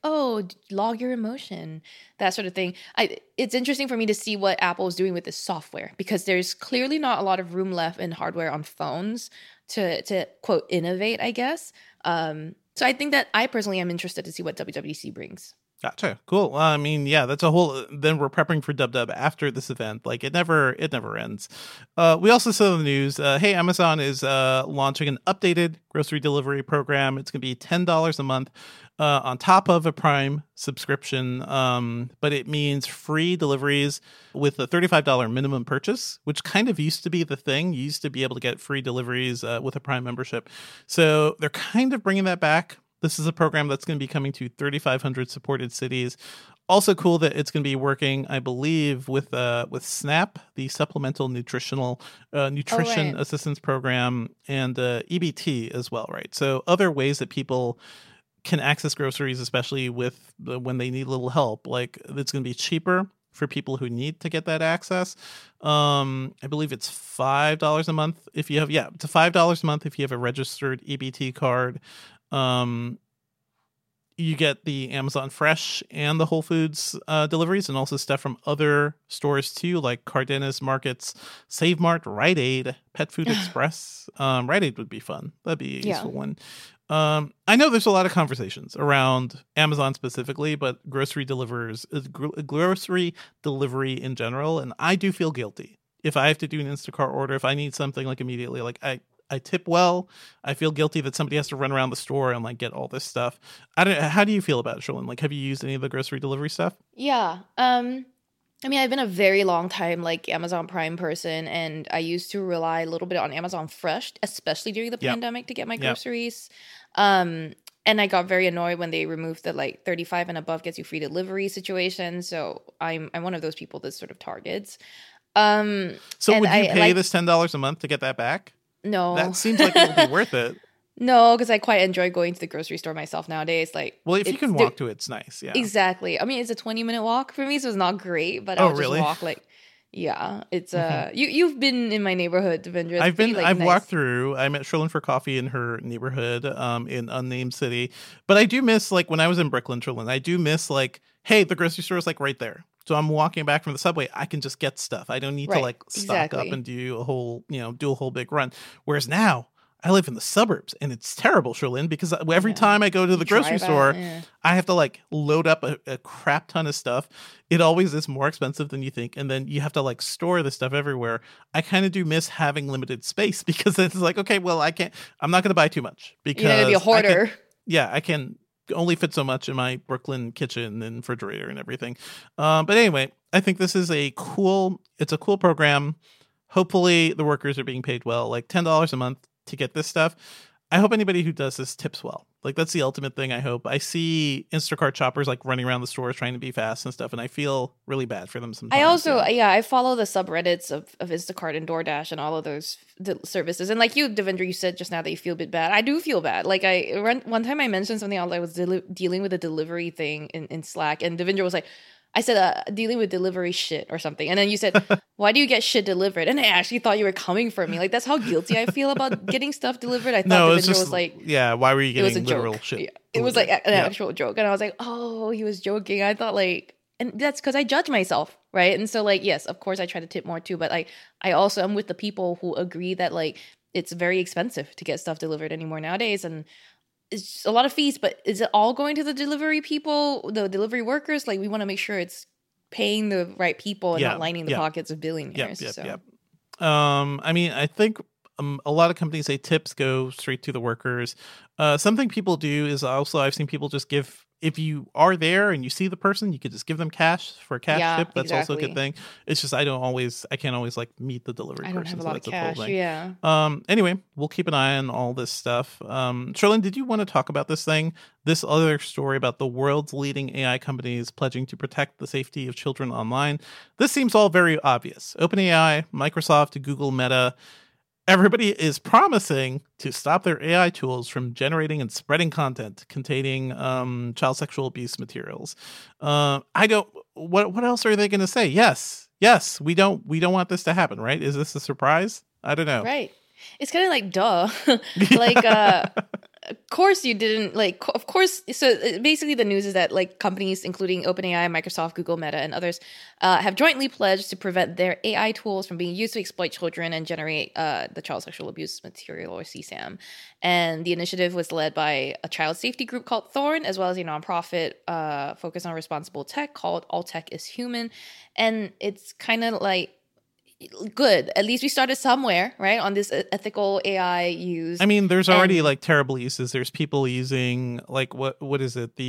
log your emotion, that sort of thing. It's interesting for me to see what Apple is doing with this software, because there's clearly not a lot of room left in hardware on phones to quote innovate, I guess. So I think that I personally am interested to see what WWDC brings. Gotcha. Cool. I mean, yeah, that's a whole. Then we're prepping for DubDub after this event. It never ends. We also saw the news. Hey, Amazon is launching an updated grocery delivery program. It's going to be $10 a month on top of a Prime subscription, but it means free deliveries with a $35 minimum purchase, which kind of used to be the thing. You used to be able to get free deliveries with a Prime membership. So they're kind of bringing that back. This is a program that's going to be coming to 3,500 supported cities. Also cool that it's going to be working, I believe, with SNAP, the Supplemental Nutrition Assistance Program, and EBT as well, right? So other ways that people can access groceries, especially when they need a little help. It's going to be cheaper for people who need to get that access. I believe it's $5 a month if you have, it's $5 a month if you have a registered EBT card. You get the Amazon Fresh and the Whole Foods deliveries, and also stuff from other stores too, like Cardenas Markets, Save Mart, Rite Aid, Pet Food Express. Rite Aid would be fun. That'd be a useful one. I know there's a lot of conversations around Amazon specifically, but grocery delivery in general, and I do feel guilty if I have to do an Instacart order, if I need something immediately. I tip well. I feel guilty that somebody has to run around the store and get all this stuff. How do you feel about it, Sherlyn? Have you used any of the grocery delivery stuff? Yeah. I mean, I've been a very long time Amazon Prime person, and I used to rely a little bit on Amazon Fresh, especially during the pandemic, to get my groceries. And And I got very annoyed when they removed the like 35 and above gets you free delivery situation. So I'm one of those people that sort of targets. So and would you I pay like this $10 a month to get that back? no. That seems like it would be worth it. No, because I quite enjoy going to the grocery store myself nowadays. Like, Well, if you can walk to it, it's nice. Yeah. exactly. I mean, it's a 20-minute walk for me, so it's not great, but Oh, I'll just really? walk like, yeah. It's you've been in my neighborhood, Devendra. I've walked through. I met Sherlyn for coffee in her neighborhood, in unnamed city. But I do miss, like, when I was in Brooklyn, Sherlyn, I do miss, like, hey, the grocery store is like right there. So I'm walking back from the subway. I can just get stuff. I don't need to Right, like stock exactly. up and do a whole big run. Whereas now I live in the suburbs and it's terrible, Sherlyn, because every Yeah. time I go to the grocery Drive store, out, yeah. I have to like load up a crap ton of stuff. It always is more expensive than you think. And then you have to like store the stuff everywhere. I kind of do miss having limited space because it's like, okay, well, I'm not going to buy too much because You're gonna be a hoarder. I can only fit so much in my Brooklyn kitchen and refrigerator and everything. But anyway, I think this is it's a cool program. Hopefully the workers are being paid well, like $10 a month to get this stuff. I hope anybody who does this tips well. Like, that's the ultimate thing I hope. I see Instacart shoppers like running around the stores trying to be fast and stuff, and I feel really bad for them sometimes. I also, I follow the subreddits of Instacart and DoorDash and all of those services. And like you, Devendra, you said just now that you feel a bit bad. I do feel bad. Like one time I mentioned something else. I was dealing with a delivery thing in Slack, and Devendra was like, I said, dealing with delivery shit or something. And then you said, why do you get shit delivered? And I actually thought you were coming for me. Like, that's how guilty I feel about getting stuff delivered. I thought Devendra was like, yeah, why were you it was getting a literal joke. shit? Yeah. It was like an actual joke. And I was like, oh, he was joking. I thought like, and that's because I judge myself, right? And so like, yes, of course I try to tip more too. But like, I also am with the people who agree that like, it's very expensive to get stuff delivered anymore nowadays. And it's a lot of fees, but is it all going to the delivery people, the delivery workers? Like, we want to make sure it's paying the right people and not lining the pockets of billionaires. I mean, I think a lot of companies say tips go straight to the workers. Something people do is also, I've seen people just give, if you are there and you see the person, you could just give them cash for a cash tip. That's also a good thing. It's just I can't always like meet the delivery person. I don't have a lot of so cash. Yeah. Anyway, we'll keep an eye on all this stuff. Sherlyn, did you want to talk about this thing? This other story about the world's leading AI companies pledging to protect the safety of children online. This seems all very obvious. OpenAI, Microsoft, Google, Meta. Everybody is promising to stop their AI tools from generating and spreading content containing child sexual abuse materials. What else are they going to say? Yes, we don't want this to happen, right? Is this a surprise? I don't know. Right. It's kind of like, duh. Like, of course you didn't, like, of course. So basically the news is that like companies, including OpenAI, Microsoft, Google, Meta, and others have jointly pledged to prevent their AI tools from being used to exploit children and generate the child sexual abuse material, or CSAM. And the initiative was led by a child safety group called Thorn, as well as a nonprofit focused on responsible tech called All Tech is Human. And it's kind of like, good. At least we started somewhere, right? On this ethical AI use. I mean, there's already like terrible uses. There's people using like what is it?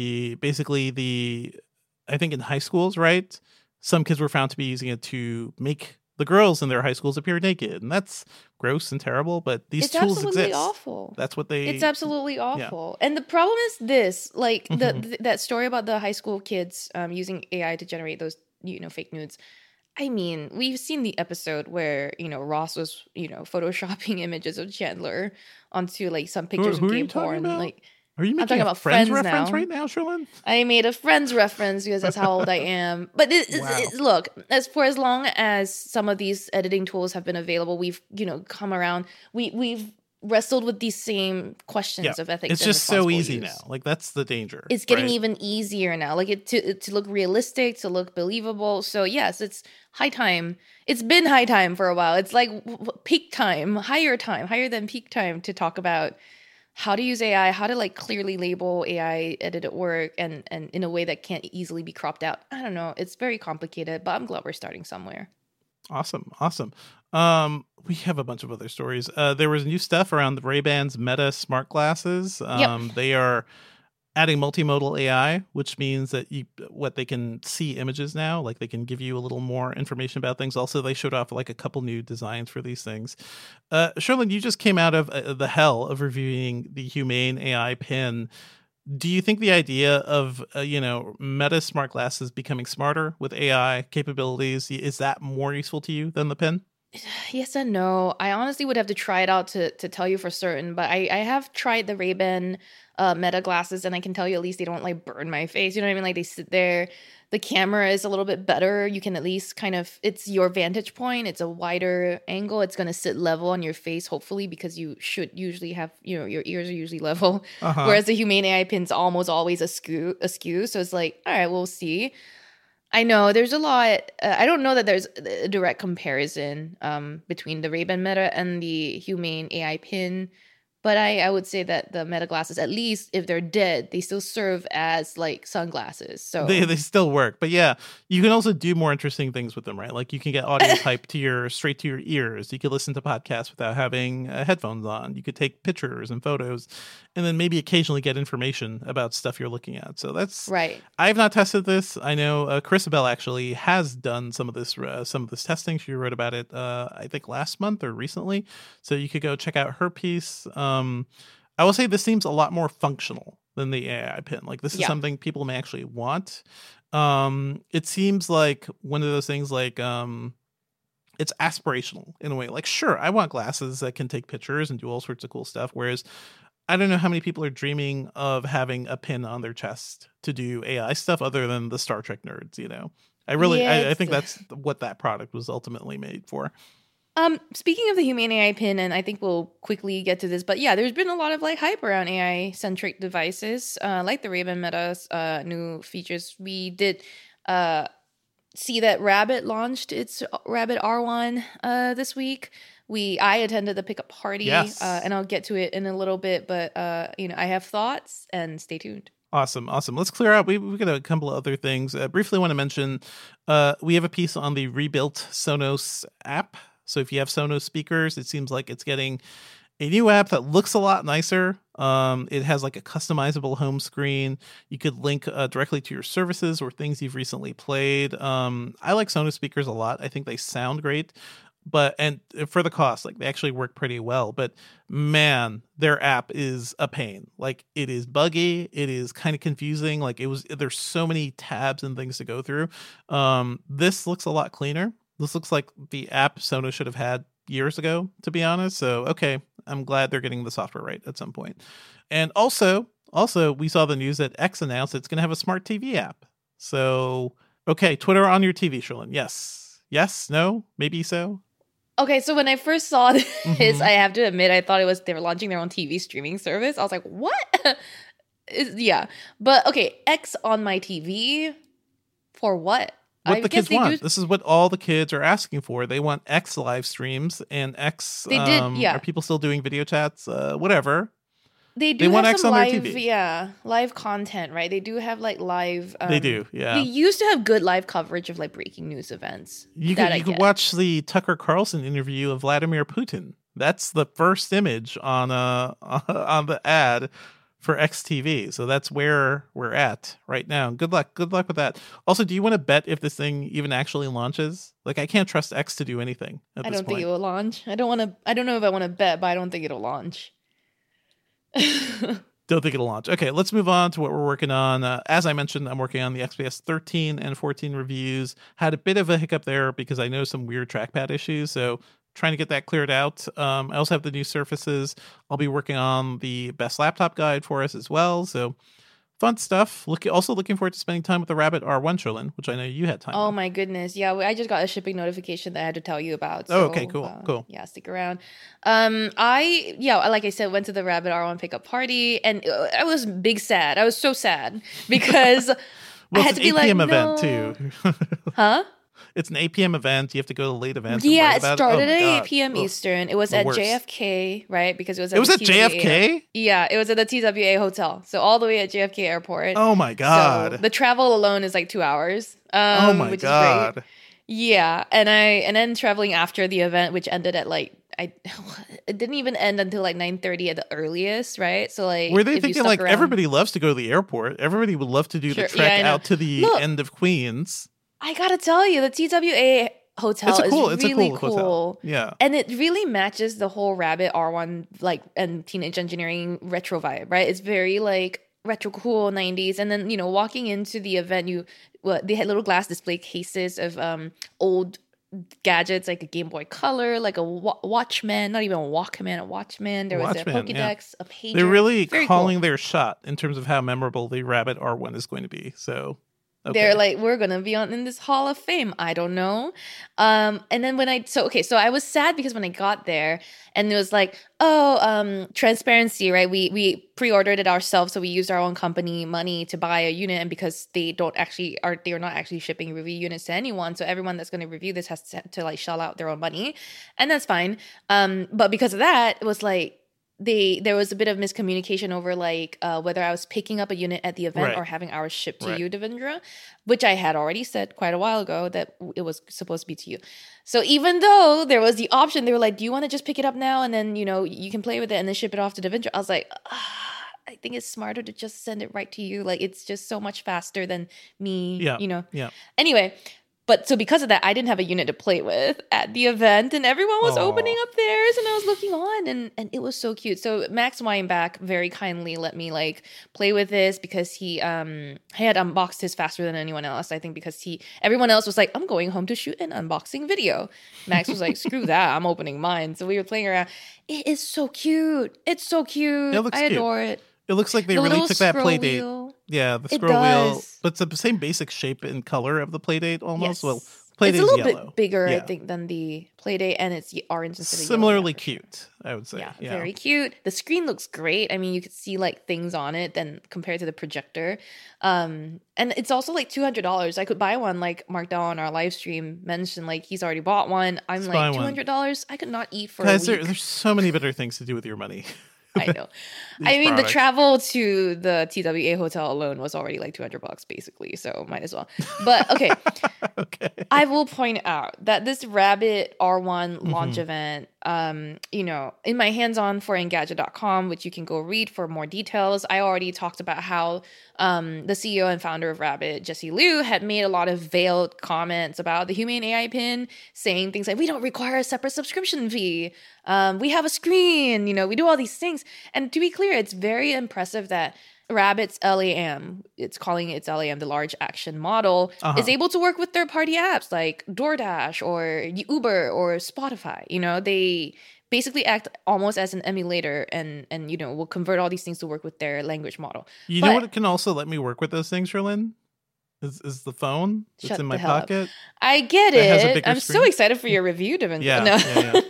I think in high schools, right? Some kids were found to be using it to make the girls in their high schools appear naked, and that's gross and terrible. But these tools exist. It's absolutely awful. That's what they. It's absolutely awful. Yeah. And the problem is this: like that story about the high school kids using AI to generate those fake nudes. I mean, we've seen the episode where, Ross was, photoshopping images of Chandler onto like some pictures of gay porn. Like, are you making a Friends reference right now, Sherlyn? I made a Friends reference because that's how old I am. But look, as long as some of these editing tools have been available, we've, come around. We've wrestled with these same questions of ethics. It's just so easy now. Like, that's the danger. It's getting even easier now. Like, to look realistic, to look believable. So yes, it's high time. It's been high time for a while. It's like peak time, higher than peak time to talk about how to use AI, how to like clearly label AI edited work and in a way that can't easily be cropped out. I don't know. It's very complicated, but I'm glad we're starting somewhere. Awesome. We have a bunch of other stories. There was new stuff around the Ray-Ban's Meta smart glasses. They are adding multimodal AI, which means that they can see images now, like they can give you a little more information about things. Also, they showed off like a couple new designs for these things. Sherlyn, you just came out of the hell of reviewing the Humane AI pin. Do you think the idea of, Meta smart glasses becoming smarter with AI capabilities, is that more useful to you than the pen? Yes and no. I honestly would have to try it out to tell you for certain, but I have tried the Ray-Ban Meta glasses, and I can tell you at least they don't like burn my face. You know what I mean? Like they sit there. The camera is a little bit better. You can at least it's your vantage point. It's a wider angle. It's going to sit level on your face, hopefully, because you should usually have, your ears are usually level. Uh-huh. Whereas the Humane AI pin's almost always askew. So it's like, all right, we'll see. I know there's a lot. I don't know that there's a direct comparison between the Ray-Ban Meta and the Humane AI pin. But I would say that the Meta glasses, at least if they're dead, they still serve as like sunglasses. So they still work. But yeah, you can also do more interesting things with them, right? Like you can get audio type straight to your ears. You could listen to podcasts without having headphones on. You could take pictures and photos, and then maybe occasionally get information about stuff you're looking at. So that's right. I've not tested this. I know Chrisabel actually has done some of this testing. She wrote about it, I think last month or recently. So you could go check out her piece. I will say this seems a lot more functional than the AI pin. Like this is something people may actually want. It seems like one of those things like it's aspirational in a way. Like, sure, I want glasses that can take pictures and do all sorts of cool stuff. Whereas I don't know how many people are dreaming of having a pin on their chest to do AI stuff other than the Star Trek nerds, I think that's what that product was ultimately made for. Speaking of the Humane AI pin, and I think we'll quickly get to this, but yeah, there's been a lot of like hype around AI-centric devices, like the Ray-Ban Meta's new features. We did see that Rabbit launched its Rabbit R1 this week. I attended the pickup party, yes. And I'll get to it in a little bit, but I have thoughts, and stay tuned. Awesome. Let's clear out. We've got a couple of other things. Briefly want to mention, we have a piece on the rebuilt Sonos app. So if you have Sonos speakers, it seems like it's getting a new app that looks a lot nicer. It has like a customizable home screen. You could link directly to your services or things you've recently played. I like Sonos speakers a lot. I think they sound great. And for the cost, like they actually work pretty well. But man, their app is a pain. Like it is buggy. It is kind of confusing. Like there's so many tabs and things to go through. This looks a lot cleaner. This looks like the app Sonos should have had years ago, to be honest. So, okay, I'm glad they're getting the software right at some point. And also, we saw the news that X announced it's going to have a smart TV app. So, okay, Twitter on your TV, Cherlynn. Yes, no, maybe so. Okay, so when I first saw this, I have to admit, I thought they were launching their own TV streaming service. I was like, what? Yeah. But, okay, X on my TV for what? What the kids want. This is what all the kids are asking for. They want X live streams and X. Are people still doing video chats? Whatever. They want have X some on live, their TV. Live content, right? They do have like live. They do, yeah. They used to have good live coverage of like breaking news events. You could watch the Tucker Carlson interview of Vladimir Putin. That's the first image on the ad for XTV. So that's where we're at right now. Good luck with that. Also, do you want to bet if this thing even actually launches? Like, I can't trust X to do anything at this point. I don't think it will launch. I don't know if I want to bet, but I don't think it'll launch. Don't think it'll launch. Okay, let's move on to what we're working on. As I mentioned, I'm working on the XPS 13 and 14 reviews. Had a bit of a hiccup there because I know some weird trackpad issues, so trying to get that cleared out. I also have the new Surfaces. I'll be working on the best laptop guide for us as well, so fun stuff. Also looking forward to spending time with the Rabbit R1, Cherlynn, which I know you had time Oh with. My goodness. Yeah, I just got a shipping notification that I had to tell you about. So, okay, cool. Yeah, stick around. Like I said, went to the Rabbit R1 pickup party, and I was big sad. I was so sad because I had to be like, event too. Huh? It's an 8 p.m. event. You have to go to late events. Yeah, it started at 8 p.m. Eastern. It was at JFK, right? Because it was at JFK? Yeah, it was at the TWA hotel. So all the way at JFK Airport. Oh my God. So the travel alone is like 2 hours. Oh my which God. Is great. Yeah, and then traveling after the event, which ended at like it didn't even end until like 9:30 at the earliest, right? So like, were they thinking like everybody loves to go to the airport? Everybody would love to do the trek out to the end of Queens. I gotta tell you, the TWA hotel is really cool. Hotel. Yeah, and it really matches the whole Rabbit R1 like and Teenage Engineering retro vibe, right? It's very like retro cool 90s. And then, walking into the event, they had little glass display cases of old gadgets, like a Game Boy Color, like a Watchman, not even a Walkman, a Watchman. There was a Pokédex, a pager. They're really Very calling cool. their shot in terms of how memorable the Rabbit R1 is going to be. So okay. They're like, we're gonna be in this Hall of Fame. I don't know. And then so I was sad because when I got there and it was like, transparency, right? We pre-ordered it ourselves, so we used our own company money to buy a unit, and because they're not actually shipping review units to anyone, so everyone that's going to review this has to like shell out their own money, and that's fine. But because of that, it was like there was a bit of miscommunication over like whether I was picking up a unit at the event or having ours shipped to you, Devendra, which I had already said quite a while ago that it was supposed to be to you. So even though there was the option, they were like, do you want to just pick it up now and then, you can play with it and then ship it off to Devendra? I was like, I think it's smarter to just send it right to you. Like, it's just so much faster than me, Yeah. Anyway, but so because of that, I didn't have a unit to play with at the event, and everyone was opening up theirs, and I was looking on, and it was so cute. So Max Weinbach very kindly let me like play with this because he had unboxed his faster than anyone else. I think because everyone else was like, I'm going home to shoot an unboxing video. Max was like, screw that, I'm opening mine. So we were playing around. It is so cute. It's so cute. I adore it. It looks like they really took that play date. Yeah, the scroll wheel. But it's the same basic shape and color of the play date almost. Yes. Well, play date is yellow. It's a little bit bigger, I think, than the play date, and it's orange instead of similarly cute, I would say. Yeah, very cute. The screen looks great. I mean, you could see like things on it then compared to the projector. And it's also like $200. I could buy one, like Mark Dell on our live stream mentioned, like he's already bought one. I'm like, $200? I could not eat for a week. There's so many better things to do with your money. I know. I mean, the travel to the TWA hotel alone was already like $200 basically, so might as well. But okay. Okay. I will point out that this Rabbit R1 launch event, in my hands-on for Engadget.com, which you can go read for more details, I already talked about how the CEO and founder of Rabbit, Jesse Liu, had made a lot of veiled comments about the Humane AI pin, saying things like, we don't require a separate subscription fee. We have a screen, we do all these things. And to be clear, it's very impressive that Rabbit's LAM, it's calling its LAM, the large action model, is able to work with third-party apps like DoorDash or Uber or Spotify. They basically act almost as an emulator and will convert all these things to work with their language model. You know what it can also let me work with those things, Sherlyn? Is the phone that's in my pocket. Up. I get it. I'm so excited for your review, Devin. Yeah.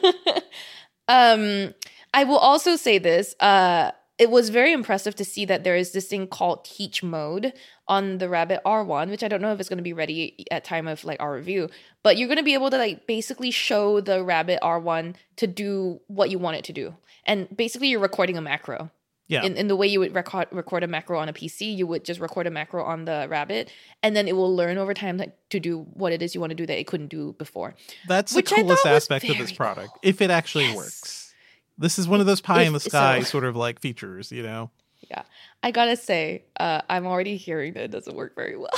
I will also say this. It was very impressive to see that there is this thing called Teach Mode on the Rabbit R1, which I don't know if it's going to be ready at time of like our review, but you're going to be able to like basically show the Rabbit R1 to do what you want it to do. And basically you're recording a macro. Yeah. In the way you would record a macro on a PC, you would just record a macro on the Rabbit, and then it will learn over time to do what it is you want to do that it couldn't do before. That's the coolest aspect of this product, if it actually works. This is one of those pie in the sky sort of like features, Yeah. I gotta say, I'm already hearing that it doesn't work very well.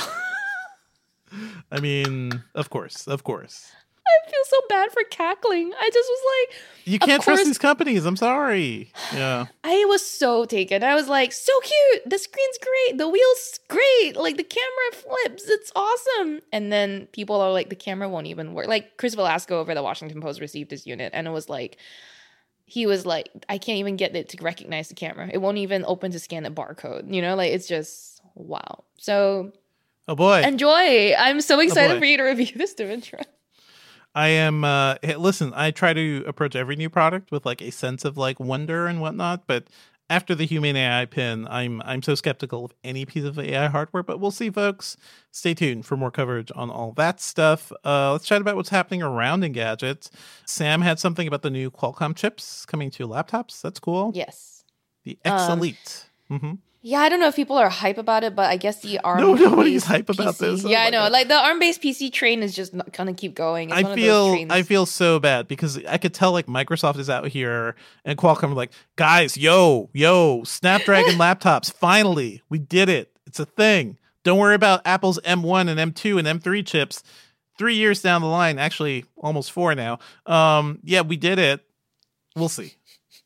I mean, of course. I feel so bad for cackling. I just was like, you can't trust these companies. I'm sorry. Yeah. I was so taken. I was like, so cute. The screen's great. The wheel's great. Like the camera flips. It's awesome. And then people are like, the camera won't even work. Like Chris Velasco over the Washington Post received his unit, and it was like, he was like, I can't even get it to recognize the camera. It won't even open to scan the barcode. Like it's just wow. So, oh boy, enjoy. I'm so excited for you to review this, Devendra. I am. Hey, listen, I try to approach every new product with like a sense of like wonder and whatnot, but after the Humane AI pin, I'm so skeptical of any piece of AI hardware. But we'll see, folks. Stay tuned for more coverage on all that stuff. Let's chat about what's happening around Engadget. Sam had something about the new Qualcomm chips coming to laptops. That's cool. Yes. The X Elite. Yeah, I don't know if people are hype about it, but I guess the ARM. No, nobody's hype about this. Yeah, I know. God. Like the ARM-based PC train is just gonna keep going. It's I feel so bad because I could tell like Microsoft is out here and Qualcomm are like, guys, yo, Snapdragon laptops. Finally, we did it. It's a thing. Don't worry about Apple's M1 and M2 and M3 chips. 3 years down the line, actually almost 4 now. Yeah, we did it. We'll see.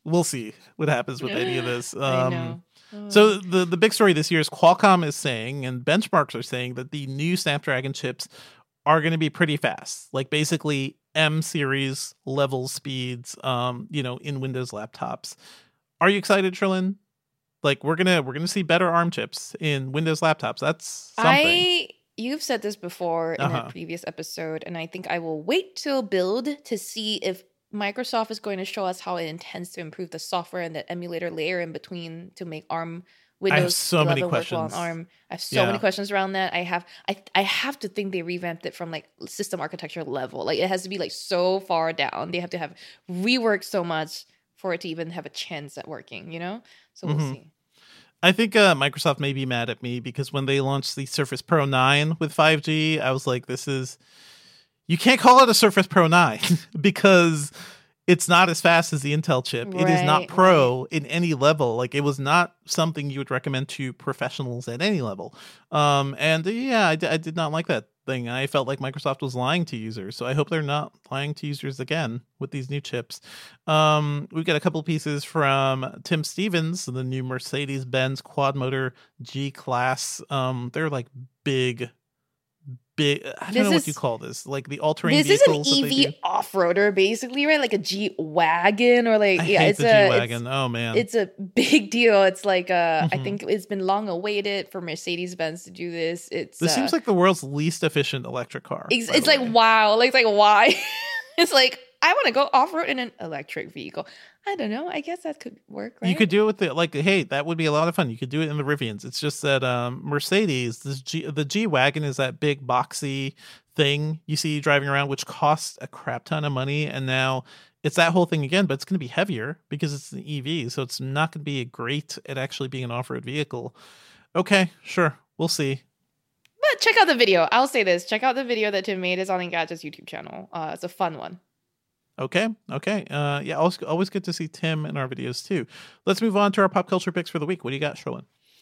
we'll see what happens with any of this. I know. So the big story this year is Qualcomm is saying, and benchmarks are saying, that the new Snapdragon chips are going to be pretty fast, like basically M series level speeds, in Windows laptops. Are you excited, Trillin? Like we're gonna see better ARM chips in Windows laptops. That's something. You've said this before in a previous episode, and I think I will wait till build to see if Microsoft is going to show us how it intends to improve the software and the emulator layer in between to make ARM Windows so many 11 work well on questions. ARM. I have so many questions around that. I have to think they revamped it from like system architecture level. Like it has to be like so far down. They have to have reworked so much for it to even have a chance at working, So we'll see. I think Microsoft may be mad at me because when they launched the Surface Pro 9 with 5G, I was like, you can't call it a Surface Pro 9 because it's not as fast as the Intel chip. It is not pro in any level. Like it was not something you would recommend to professionals at any level. I did not like that thing. I felt like Microsoft was lying to users. So I hope they're not lying to users again with these new chips. We've got a couple pieces from Tim Stevens, the new Mercedes-Benz quad motor G-Class. They're like big. I don't know what you call this. Like the all-terrain vehicles. This is an EV off-roader, basically, right? Like a G-Wagon or like... it's a G-Wagon. Oh, man. It's a big deal. It's like, I think it's been long awaited for Mercedes-Benz to do this. This seems like the world's least efficient electric car. It's like, wow. Like, why? It's like, I want to go off-road in an electric vehicle. I don't know. I guess that could work, right? You could do it with hey, that would be a lot of fun. You could do it in the Rivians. It's just that Mercedes, the G-Wagon is that big boxy thing you see driving around, which costs a crap ton of money. And now it's that whole thing again, but it's going to be heavier because it's an EV. So it's not going to be great at actually being an off-road vehicle. Okay, sure. We'll see. But check out the video. I'll say this. Check out the video that Tim made. It's on Engadget's YouTube channel. It's a fun one. Okay. Always good to see Tim in our videos too. Let's move on to our pop culture picks for the week. What do you got, Sherlyn?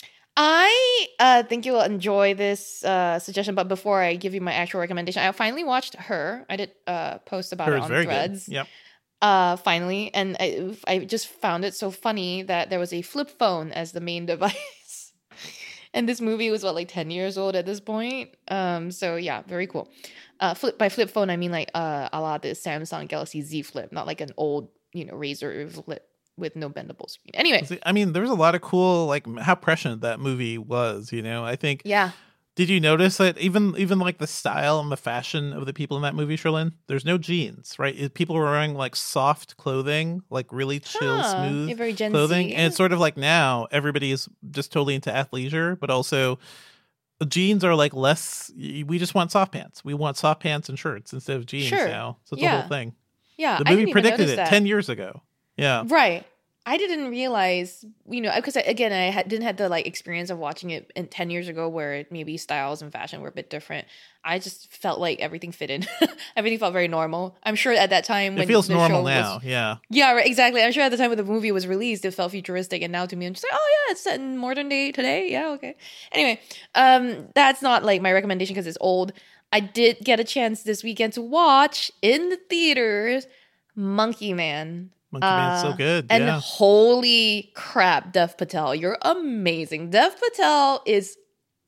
I think you'll enjoy this suggestion, but before I give you my actual recommendation, I finally watched Her. I did post about it on Threads. Yep. Finally, and I just found it so funny that there was a flip phone as the main device. And this movie was 10 years old at this point. So yeah, very cool. By flip phone, I mean like a la the Samsung Galaxy Z Flip, not like an old, Razr flip with no bendable screen. Anyway, I mean, there was a lot of cool, like how prescient that movie was. I think. Yeah. Did you notice that even like the style and the fashion of the people in that movie, Sherlyn? There's no jeans, right? People were wearing like soft clothing, like really chill, smooth very Gen clothing. Z. And it's sort of like now everybody is just totally into athleisure, but also jeans are like less. We just want soft pants. We want soft pants and shirts instead of jeans now. So it's a whole thing. Yeah, the movie predicted it 10 years ago. Yeah, right. I didn't realize, because again, didn't have the experience of watching it 10 years ago where maybe styles and fashion were a bit different. I just felt like everything fit in. Everything felt very normal. I'm sure at that time when it feels the normal show now. Yeah, right, exactly. I'm sure at the time when the movie was released, it felt futuristic, and now to me, I'm just like, oh yeah, it's set in modern day today. Yeah, okay. Anyway, that's not like my recommendation because it's old. I did get a chance this weekend to watch in the theaters Monkey Man. Monkey Man's so good. And holy crap, Dev Patel, you're amazing. Dev Patel is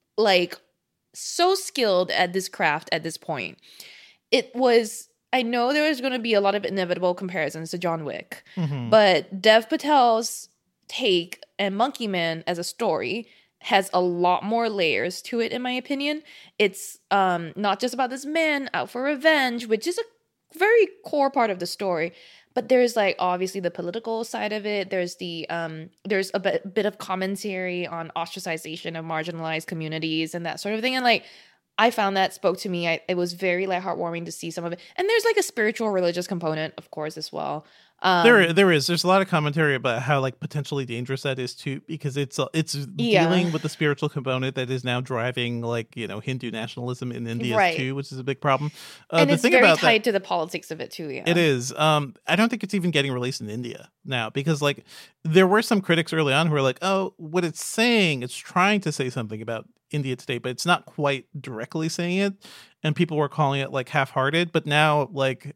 so skilled at this craft at this point. I know there was going to be a lot of inevitable comparisons to John Wick, but Dev Patel's take and Monkey Man as a story has a lot more layers to it, in my opinion. It's not just about this man out for revenge, which is a very core part of the story. But there's obviously the political side of it. There's there's a bit of commentary on ostracization of marginalized communities and that sort of thing. And I found that spoke to me. It was very heartwarming to see some of it. And there's a spiritual religious component, of course, as well. There is. There's a lot of commentary about how potentially dangerous that is too, because it's dealing with the spiritual component that is now driving Hindu nationalism in India too, which is a big problem. And it's very tied to the politics of it too. Yeah, it is. I don't think it's even getting released in India now because there were some critics early on who were like, oh, what it's trying to say something about India today, but it's not quite directly saying it, and people were calling it half-hearted. But now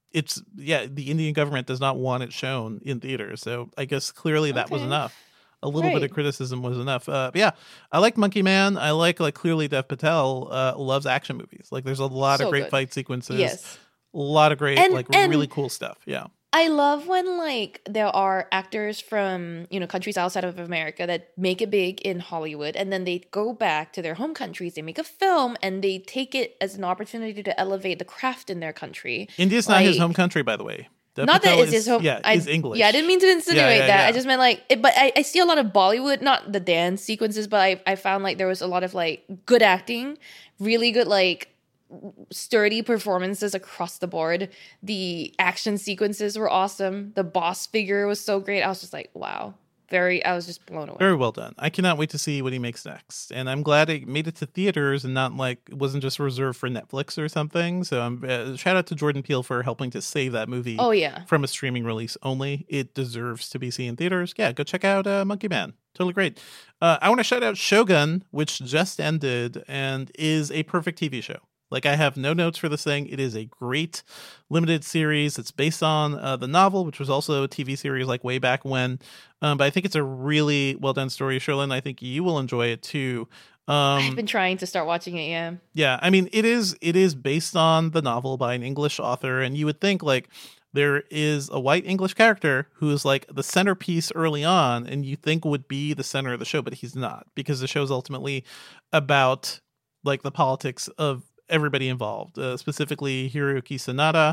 the Indian government does not want it shown in theaters. So I guess clearly that was Okay. enough. A little bit Right. of criticism was enough. But yeah, I like Monkey Man. I like clearly Dev Patel loves action movies. Like there's a lot of So great good. fight sequences. Yes. A lot of great, And- and- really cool stuff. Yeah. I love when like there are actors from, you know, countries outside of America that make it big in Hollywood and then they go back to their home countries, they make a film and they take it as an opportunity to elevate the craft in their country. India's not his Like- home country, by the way. Dev Not that Patel it's his home. Yeah, is English. Yeah, I didn't mean to insinuate Yeah, that. yeah. I just meant like, but I see a lot of Bollywood, not the dance sequences, but I found like there was a lot of like good acting, really good like sturdy performances across the board. The action sequences were awesome. The boss figure was so great. I was just like, wow. I was just blown away. Very well done. I cannot wait to see what he makes next. And I'm glad it made it to theaters and not like it wasn't just reserved for Netflix or something. So I'm shout out to Jordan Peele for helping to save that movie Oh yeah. from a streaming release only. It deserves to be seen in theaters. Yeah, go check out Monkey Man. Totally great. I want to shout out Shogun, which just ended and is a perfect TV show. Like, I have no notes for this thing. It is a great limited series. It's based on the novel, which was also a TV series like way back when. But I think it's a really well done story, Sherlyn. I think you will enjoy it too. I've been trying to start watching it, yeah. Yeah, I mean, it is based on the novel by an English author, and you would think like there is a white English character who is like the centerpiece early on, and you think would be the center of the show, but he's not, because the show is ultimately about like the politics of everybody involved, specifically Hiroyuki Sanada,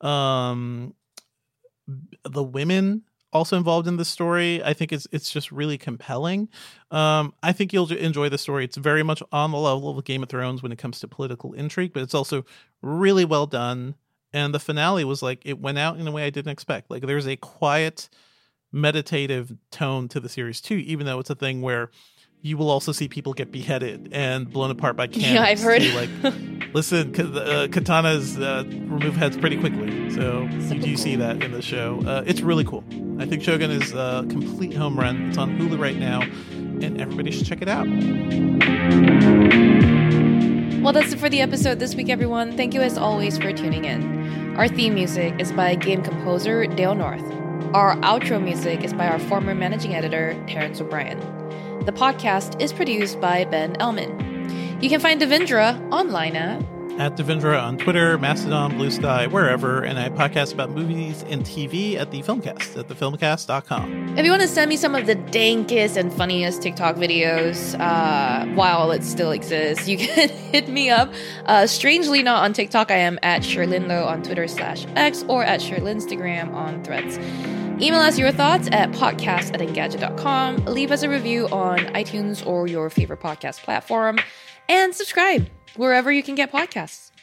the women also involved in the story. I think it's just really compelling. I think you'll enjoy the story. It's very much on the level of Game of Thrones when it comes to political intrigue, but it's also really well done. And the finale was like, it went out in a way I didn't expect. Like, there's a quiet, meditative tone to the series too, even though it's a thing where you will also see people get beheaded and blown apart by cannons. Yeah, I've heard. Like, listen, katanas remove heads pretty quickly. So you do see that in the show. It's really cool. I think Shogun is a complete home run. It's on Hulu right now, and everybody should check it out. Well, that's it for the episode this week, everyone. Thank you as always for tuning in. Our theme music is by game composer Dale North. Our outro music is by our former managing editor, Terrence O'Brien. The podcast is produced by Ben Elman. You can find Devindra online at Devindra on Twitter, Mastodon, Blue Sky, wherever, and I podcast about movies and TV at The Filmcast at thefilmcast.com. If you want to send me some of the dankest and funniest TikTok videos while it still exists, you can hit me up. Strangely not on TikTok, I am at Sherlyn on Twitter /X or at Sherlinstagram on Threads. Email us your thoughts at podcast@engadget.com. Leave us a review on iTunes or your favorite podcast platform. And subscribe wherever you can get podcasts.